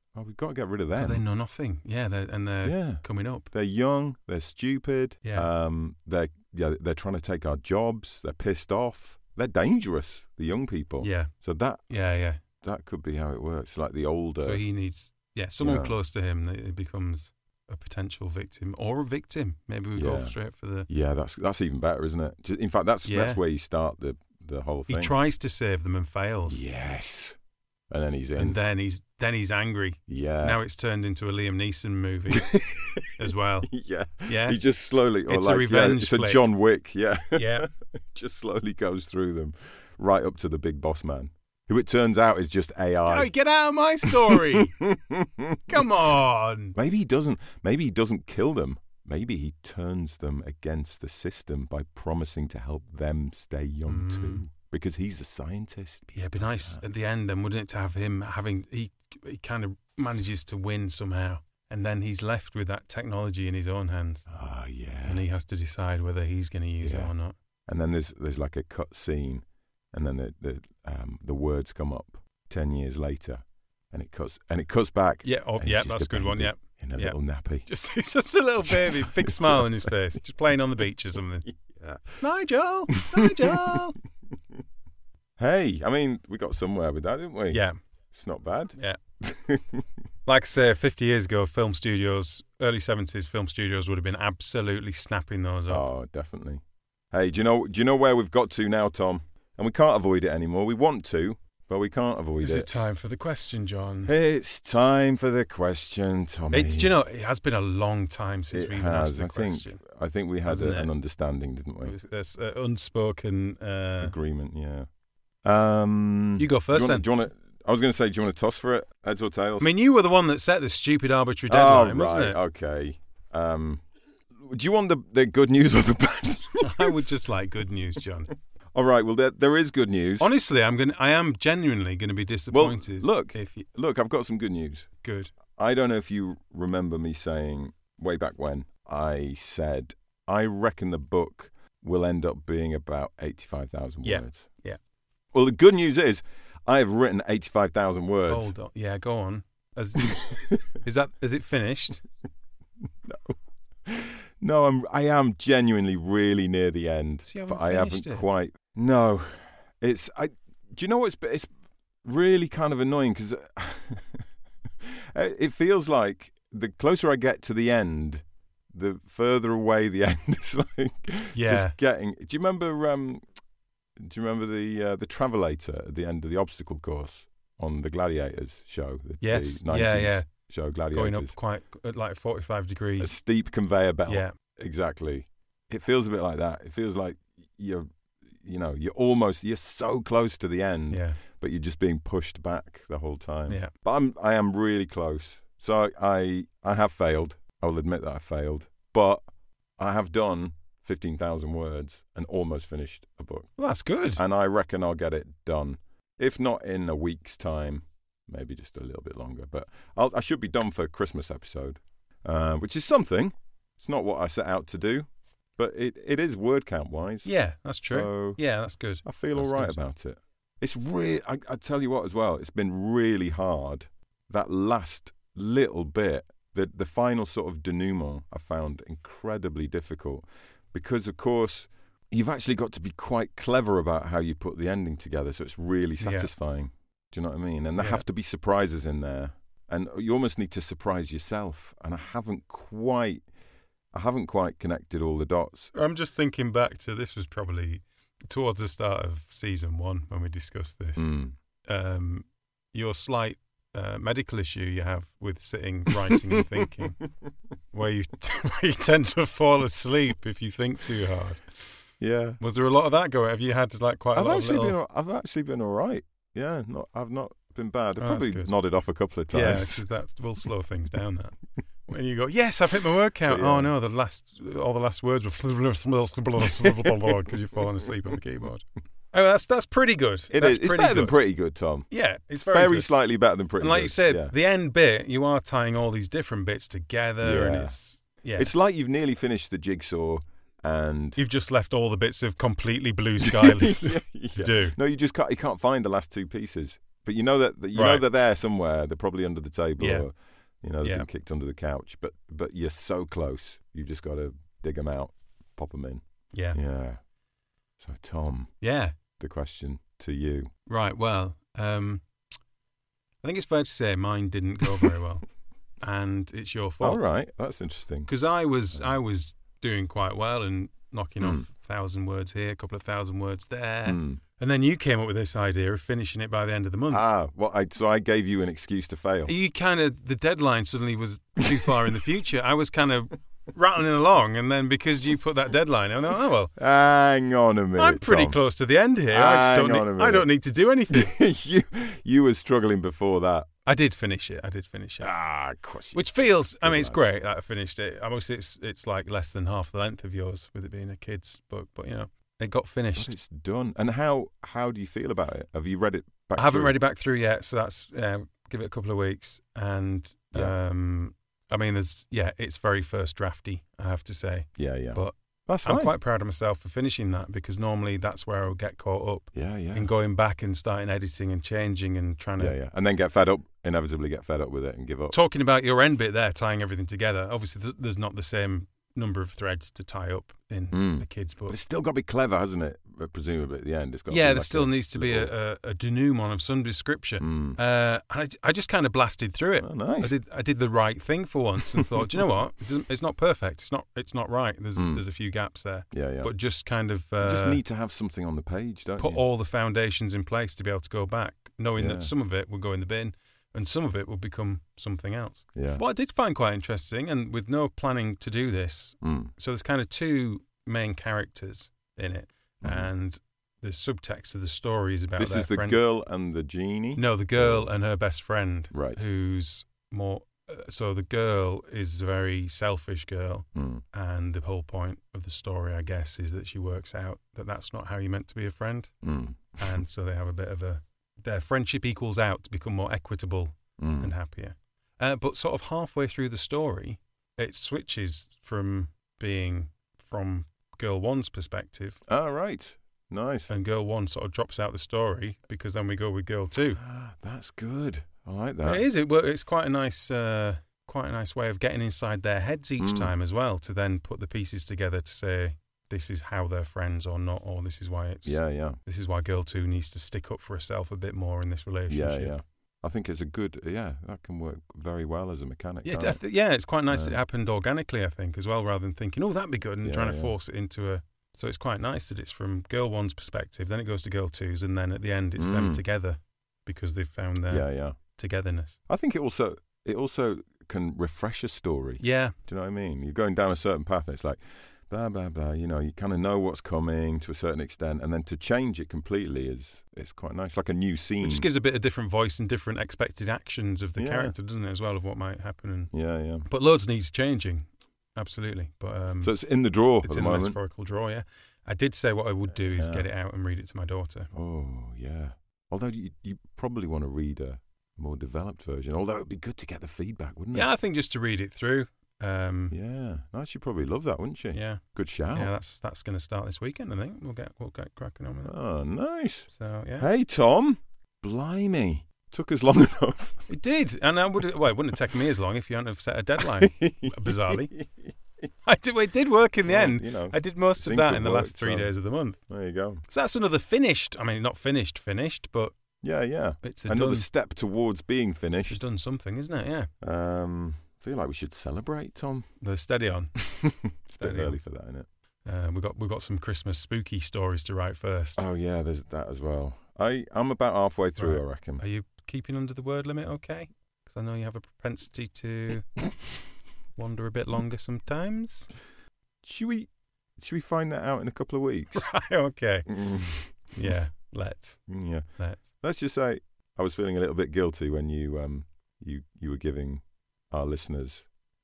oh, we've got to get rid of 'Cause them. they know nothing. Yeah, they're, and they're Yeah. coming up. They're young. They're stupid. Yeah. Um, they're yeah. They're trying to take our jobs. They're pissed off. They're dangerous. The young people. Yeah, So that yeah, yeah. that could be how it works. Like the older. So he needs, yeah, someone know. close to him that it becomes a potential victim or a victim. Maybe we go Yeah. straight for the. yeah, that's that's even better, isn't it? Ju- In fact, that's Yeah. that's where you start the the whole He thing. tries to save them and fails, Yes. And then he's in. and then he's then he's angry. yeah. Now it's turned into a Liam Neeson movie as well. yeah. Yeah, He just slowly. Or It's a like, revenge Yeah, it's a flick. John Wick. Yeah. yeah. just slowly goes through them, right up to the big boss man, who it turns out is just A I. Oh, get out of my story! Come on. Maybe he doesn't. Maybe he doesn't kill them. Maybe he turns them against the system by promising to help them stay young Mm. too. Because he's a scientist. Yeah, it'd be nice at the end then, wouldn't it, to have him having he he kind of manages to win somehow, and then he's left with that technology in his own hands, Oh yeah. and he has to decide whether he's going to use Yeah. it or not. And then there's there's like a cut scene, and then the the um, the words come up ten years later, and it cuts and it cuts back. Yeah, oh, and it's yeah, just that's a good one. baby Yeah, in a Yeah. little nappy. just it's just a little baby, big smile on his face, just playing on the beach or something. Yeah. Nigel, Nigel. Hey, I mean, we got somewhere with that, didn't we? Yeah, It's not bad. yeah. Like I say, fifty years ago, film studios, early seventies, film studios would have been absolutely snapping those up. Oh, definitely. Hey, do you know do you know where we've got to now, Tom? And we can't avoid it anymore. We want to, but we can't avoid Is it. it time for the question, John? It's time for the question, Tommy. It's, do you know, it has been a long time since it we've has. asked the I question. think I think we had Hasn't a, it? an understanding, didn't It we? was this uh, unspoken. Uh, Agreement, yeah. Um, you go first, do you wanna, then. do you want to? I was going to say, do you want to toss for it, heads or tails? I mean, you were the one that set the stupid arbitrary oh, deadline, right, wasn't it? okay. Um, do you want the the good news or the bad news? I would just like good news, John. All right. Well, there there is good news. Honestly, I'm going. I am genuinely going to be disappointed. look. if you, Look, I've got some good news. good. I don't know if you remember me saying way back when I said I reckon the book will end up being about eighty-five thousand Yeah, words. yeah. Well, the good news is I have written eighty-five thousand words. Hold on. Yeah, go on. As, is that is it finished? No, I'm I am genuinely really near the end, So you haven't but I finished haven't it? quite. No, it's I. Do you know what's it's really kind of annoying because it feels like the closer I get to the end, the further away the end is. Like Yeah. just getting. Do you remember? Um, do you remember the uh, the Travelator at the end of the obstacle course on the Gladiators show? The, Yes. the Yeah, nineties yeah. show Gladiators. Going up quite at like forty-five a degrees. steep conveyor belt. Yeah. Exactly. It feels a bit like that. It feels like you're, you know, you're almost, you're so close to the end, Yeah. but you're just being pushed back the whole time. Yeah. But I'm, I am really close. So I, I have failed. I will admit that I failed, but I have done fifteen thousand words and almost finished a book. Well, that's good. And I reckon I'll get it done. If not in a week's time, maybe just a little bit longer. But I'll, I should be done for Christmas episode, uh, which is something. It's not what I set out to do, but it, it is word count wise. Yeah, that's true. So Yeah, that's good. I feel That's all right good. about it. It's really, I, I tell you what as well, it's been really hard. That last little bit, the, the final sort of denouement, I found incredibly difficult because, of course, you've actually got to be quite clever about how you put the ending together so it's really Yeah. satisfying. Do you know what I mean? And there Yeah. have to be surprises in there. And you almost need to surprise yourself. And I haven't quite, I haven't quite connected all the dots. I'm just thinking back to this was probably towards the start of season one when we discussed this. Mm. Um, your slight uh, medical issue you have with sitting, writing, and thinking, where you where you tend to fall asleep if you think too hard. Yeah. Was there a lot of that going? Have you had like quite a I've lot actually of little... been. I've actually been all right. Yeah, not. I've not been bad. I've Oh, that's probably good. nodded off a couple of Yeah, times. because that will slow things down. That when you go, yes, I've hit my word count. But yeah. Oh no, the last all the last words were because you've fallen asleep on the keyboard. Oh, that's that's pretty good. It that's is. It's pretty better good. than pretty good, Tom. Yeah, it's Very, very, good. slightly better than pretty And like good. you said, yeah. the end bit, you are tying all these different bits together, and Yeah. it's yeah. It's like you've nearly finished the jigsaw, and You've just left all the bits of completely blue sky to Yeah. do. No, you just can't. You can't find the last two pieces. but you know that that- you know Right. they're there somewhere. They're probably under the table, Yeah. or you know they've Yeah. been kicked under the couch. But but you're so close. You've just got to dig them out, pop them in. Yeah. Yeah. So Tom, Yeah. the question to you. Right. Well, um, I think it's fair to say mine didn't go very well, and it's your fault. All right, that's interesting. Because I was I was doing quite well and knocking Mm. off a thousand words here, a couple of thousand words there, Hmm. and then you came up with this idea of finishing it by the end of the month. Ah, well, I, so I gave you an excuse to fail. You kind of the deadline suddenly was too far in the future. I was kind of rattling along, and then because you put that deadline, I thought, oh well, Hang on a minute. I'm pretty Tom. close to the end here. I just Hang don't on a need, I minute. don't need to do anything. you you were struggling before that. I did finish it. I did finish it. Ah, of course. You Which feels, I Good mean, it's lad. great that I finished it. Obviously, it's it's like less than half the length of yours with it being a kid's book, but you know, it got But finished. it's done. And how how do you feel about it? Have you read it back? I haven't through? read it back through yet, so that's uh, give it a couple of weeks. And Yeah. um, I mean, there's yeah, it's very first drafty, I have to say. Yeah, yeah. But that's I'm fine. quite proud of myself for finishing that because normally that's where I would get caught up Yeah, yeah. in going back and starting editing and changing and trying to. Yeah, yeah. And then get fed up. Inevitably, get fed up with it and give up. Talking about your end bit there, tying everything together. Obviously, th- there's not the same number of threads to tie up in Mm. a kid's book. But it's still got to be clever, hasn't it? Uh, Presumably at the end, it's got. To Yeah, be there like still a needs to be little- a, a, a denouement of some description. Mm. Uh, I, I just kind of blasted through it. Oh, nice. I did I did the right thing for once and thought, do you know what? It doesn't, it's not perfect. It's not it's not right. There's Mm. there's a few gaps there, Yeah, yeah. but just kind of you uh, just need to have something on the page, don't put you? all the foundations in place to be able to go back, knowing Yeah. that some of it will go in the bin and some of it will become something else. Yeah. What I did find quite interesting, and with no planning to do this, Mm. so there's kind of two main characters in it, Mhm. and the subtext of the story is about This their is the friend. girl and the genie. No, the girl and her best friend, Right. who's more. Uh, so the girl is a very selfish girl, Mm. and the whole point of the story, I guess, is that she works out that that's not how you're meant to be a friend, Mm. and so they have a bit of a. Their friendship equals out to become more equitable Mm. and happier. Uh, but sort of halfway through the story, it switches from being from girl one's perspective, All right. Nice. and girl one sort of drops out the story because then we go with girl two. Ah, that's good. I like that. It is. It, well, it's quite a nice, uh, quite a nice way of getting inside their heads each Mm. time as well. To then put the pieces together to say this is how they're friends or not, or this is why it's. Yeah, yeah. This is why girl two needs to stick up for herself a bit more in this relationship. Yeah, yeah. I think it's a good, yeah, that can work very well as a mechanic. Yeah, can't I it? th- yeah, it's quite nice that it Yeah. happened organically, I think, as well, rather than thinking, oh, that'd be good, and Yeah, trying to yeah. force it into a. So it's quite nice that it's from girl one's perspective, then it goes to girl two's, and then at the end it's them Mm. together because they've found their yeah, yeah. togetherness. I think it also it also can refresh a story. Yeah, Do you know what I mean? You're going down a certain path, and it's like, blah, blah, blah. You know, you kind of know what's coming to a certain extent, and then to change it completely is it's quite nice. Like a new scene. it just gives a bit of different voice and different expected actions of the Yeah. character, doesn't it, as well, of what might happen. And Yeah, yeah. But loads needs changing, absolutely. But um, So it's in the drawer it's at in the the moment. metaphorical draw, yeah. I did say what I would do is Yeah. get it out and read it to my daughter. Oh, yeah. Although you, you probably want to read a more developed version. Although it'd be good to get the feedback, wouldn't it? Yeah, I think just to read it through. Um, Yeah. No, she'd probably love that, wouldn't she? yeah. Good shout. Yeah, that's that's going to start this weekend. I think we'll get we'll get cracking on with it. Oh, nice. So yeah, Hey, Tom. Blimey. Took us long enough. it did, and I would well, it wouldn't have taken me as long if you hadn't have set a deadline. Bizarrely, I did. It did work in the Well, end. you know, I did most of seems that to in the work, last three so- days of the month. there you go. So that's another finished. I mean, not finished, finished, but Yeah, yeah. it's a Another done. step towards being It's finished. done something, isn't it? Yeah. Um, I feel like we should celebrate, Tom. The steady on. It's a bit Steady on. early for that, isn't it? Uh, we got we got some Christmas spooky stories to write first. Oh, yeah, there's that as well. I, I'm about halfway through, Right. I reckon. Are you keeping under the word limit? Okay, because I know you have a propensity to wander a bit longer sometimes. Should we, should we find that out in a couple of weeks? Right. Okay. Mm, Yeah. Let's yeah. let's. Let's just say I was feeling a little bit guilty when you um you you were giving our listeners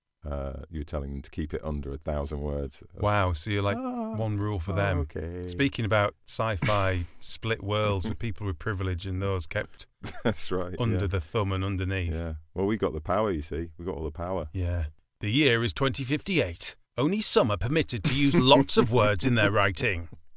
uh you were telling them to keep it under a thousand words. I was- Wow. So you're like Ah, one rule for them. Okay. Speaking about sci-fi split worlds with people with privilege and those kept That's right. under yeah. the thumb and underneath. Yeah. Well, we got the power. You see, we got all the power. Yeah. The year is twenty fifty-eight. Only some are permitted to use lots of words in their writing. That's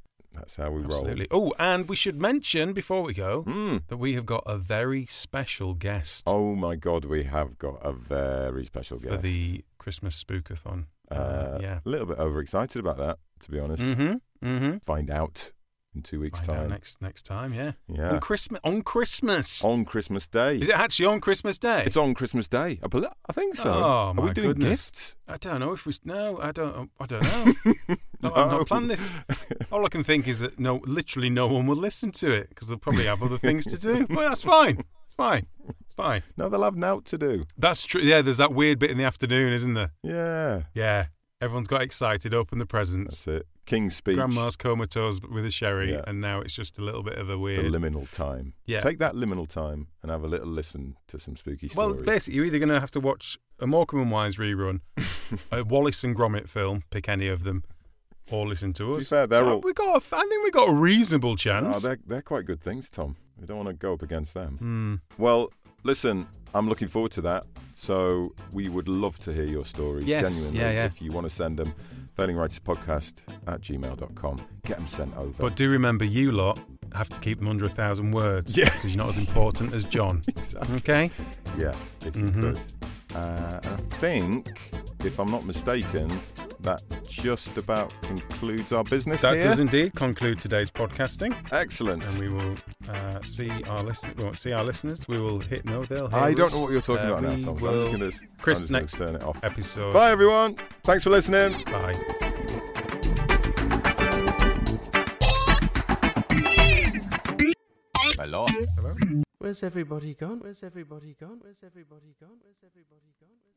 That's how we Absolutely. Oh, and we should mention before we go roll. Mm. that we have got a very special guest Oh my God, we have got a very special for guest. the Christmas Spookathon. Uh, Uh, yeah. A little bit overexcited about that, to be honest. Mm-hmm. Mm-hmm. Find out in two weeks' Find out time. next next time. Yeah. Yeah. On Christmas. On Christmas. On Christmas Day. Is it actually on Christmas Day? It's on Christmas Day. I, bel I think so. Oh, Are we my doing goodness. gifts? I don't know if we. No, I don't. I don't know. no, I've No. not planned this. All I can think is that no, literally no one will listen to it because they'll probably have other things to do. Well, that's fine. It's fine. It's fine. No, they'll have nout to do. That's true. Yeah, there's that weird bit in the afternoon, isn't there? Yeah. Yeah. Everyone's got excited, open the presents. That's it. King's speech. Grandma's comatose with a sherry, Yeah. and now it's just a little bit of a The weird. liminal time. Yeah. Take that liminal time and have a little listen to some spooky Well, stories. basically, you're either going to have to watch a Morecambe and Wise rerun, a Wallace and Gromit film, pick any of them, or listen to To us. be fair, they're So all- we got. A, I think we got a reasonable Oh, chance. they're, they're quite good things, Tom. We don't want to go up against them. Hmm. Well, listen, I'm looking forward to that. So we would love to hear your stories. Yes, Genuinely. yeah, yeah. If you want to send them, failing writers podcast at gmail dot com. Get them sent over. But do remember, you lot have to keep them under a thousand words. Yeah. Because you're not as important as John. Exactly. Okay? Yeah, if you Mhm. could. Uh, and I think, if I'm not mistaken, that just about concludes our business That here. does indeed conclude today's podcasting. Excellent. And we will uh, see our listen- we won't see our listeners. We will hit no, they'll hear I don't us. know what you're talking Uh, about now, we Tom. So I'm will- just going to Chris, I'm just gonna next turn it off. episode. Bye, everyone. Thanks for listening. Bye. Hello. Hello? Where's everybody gone? Where's everybody gone? Where's everybody gone? Where's everybody gone?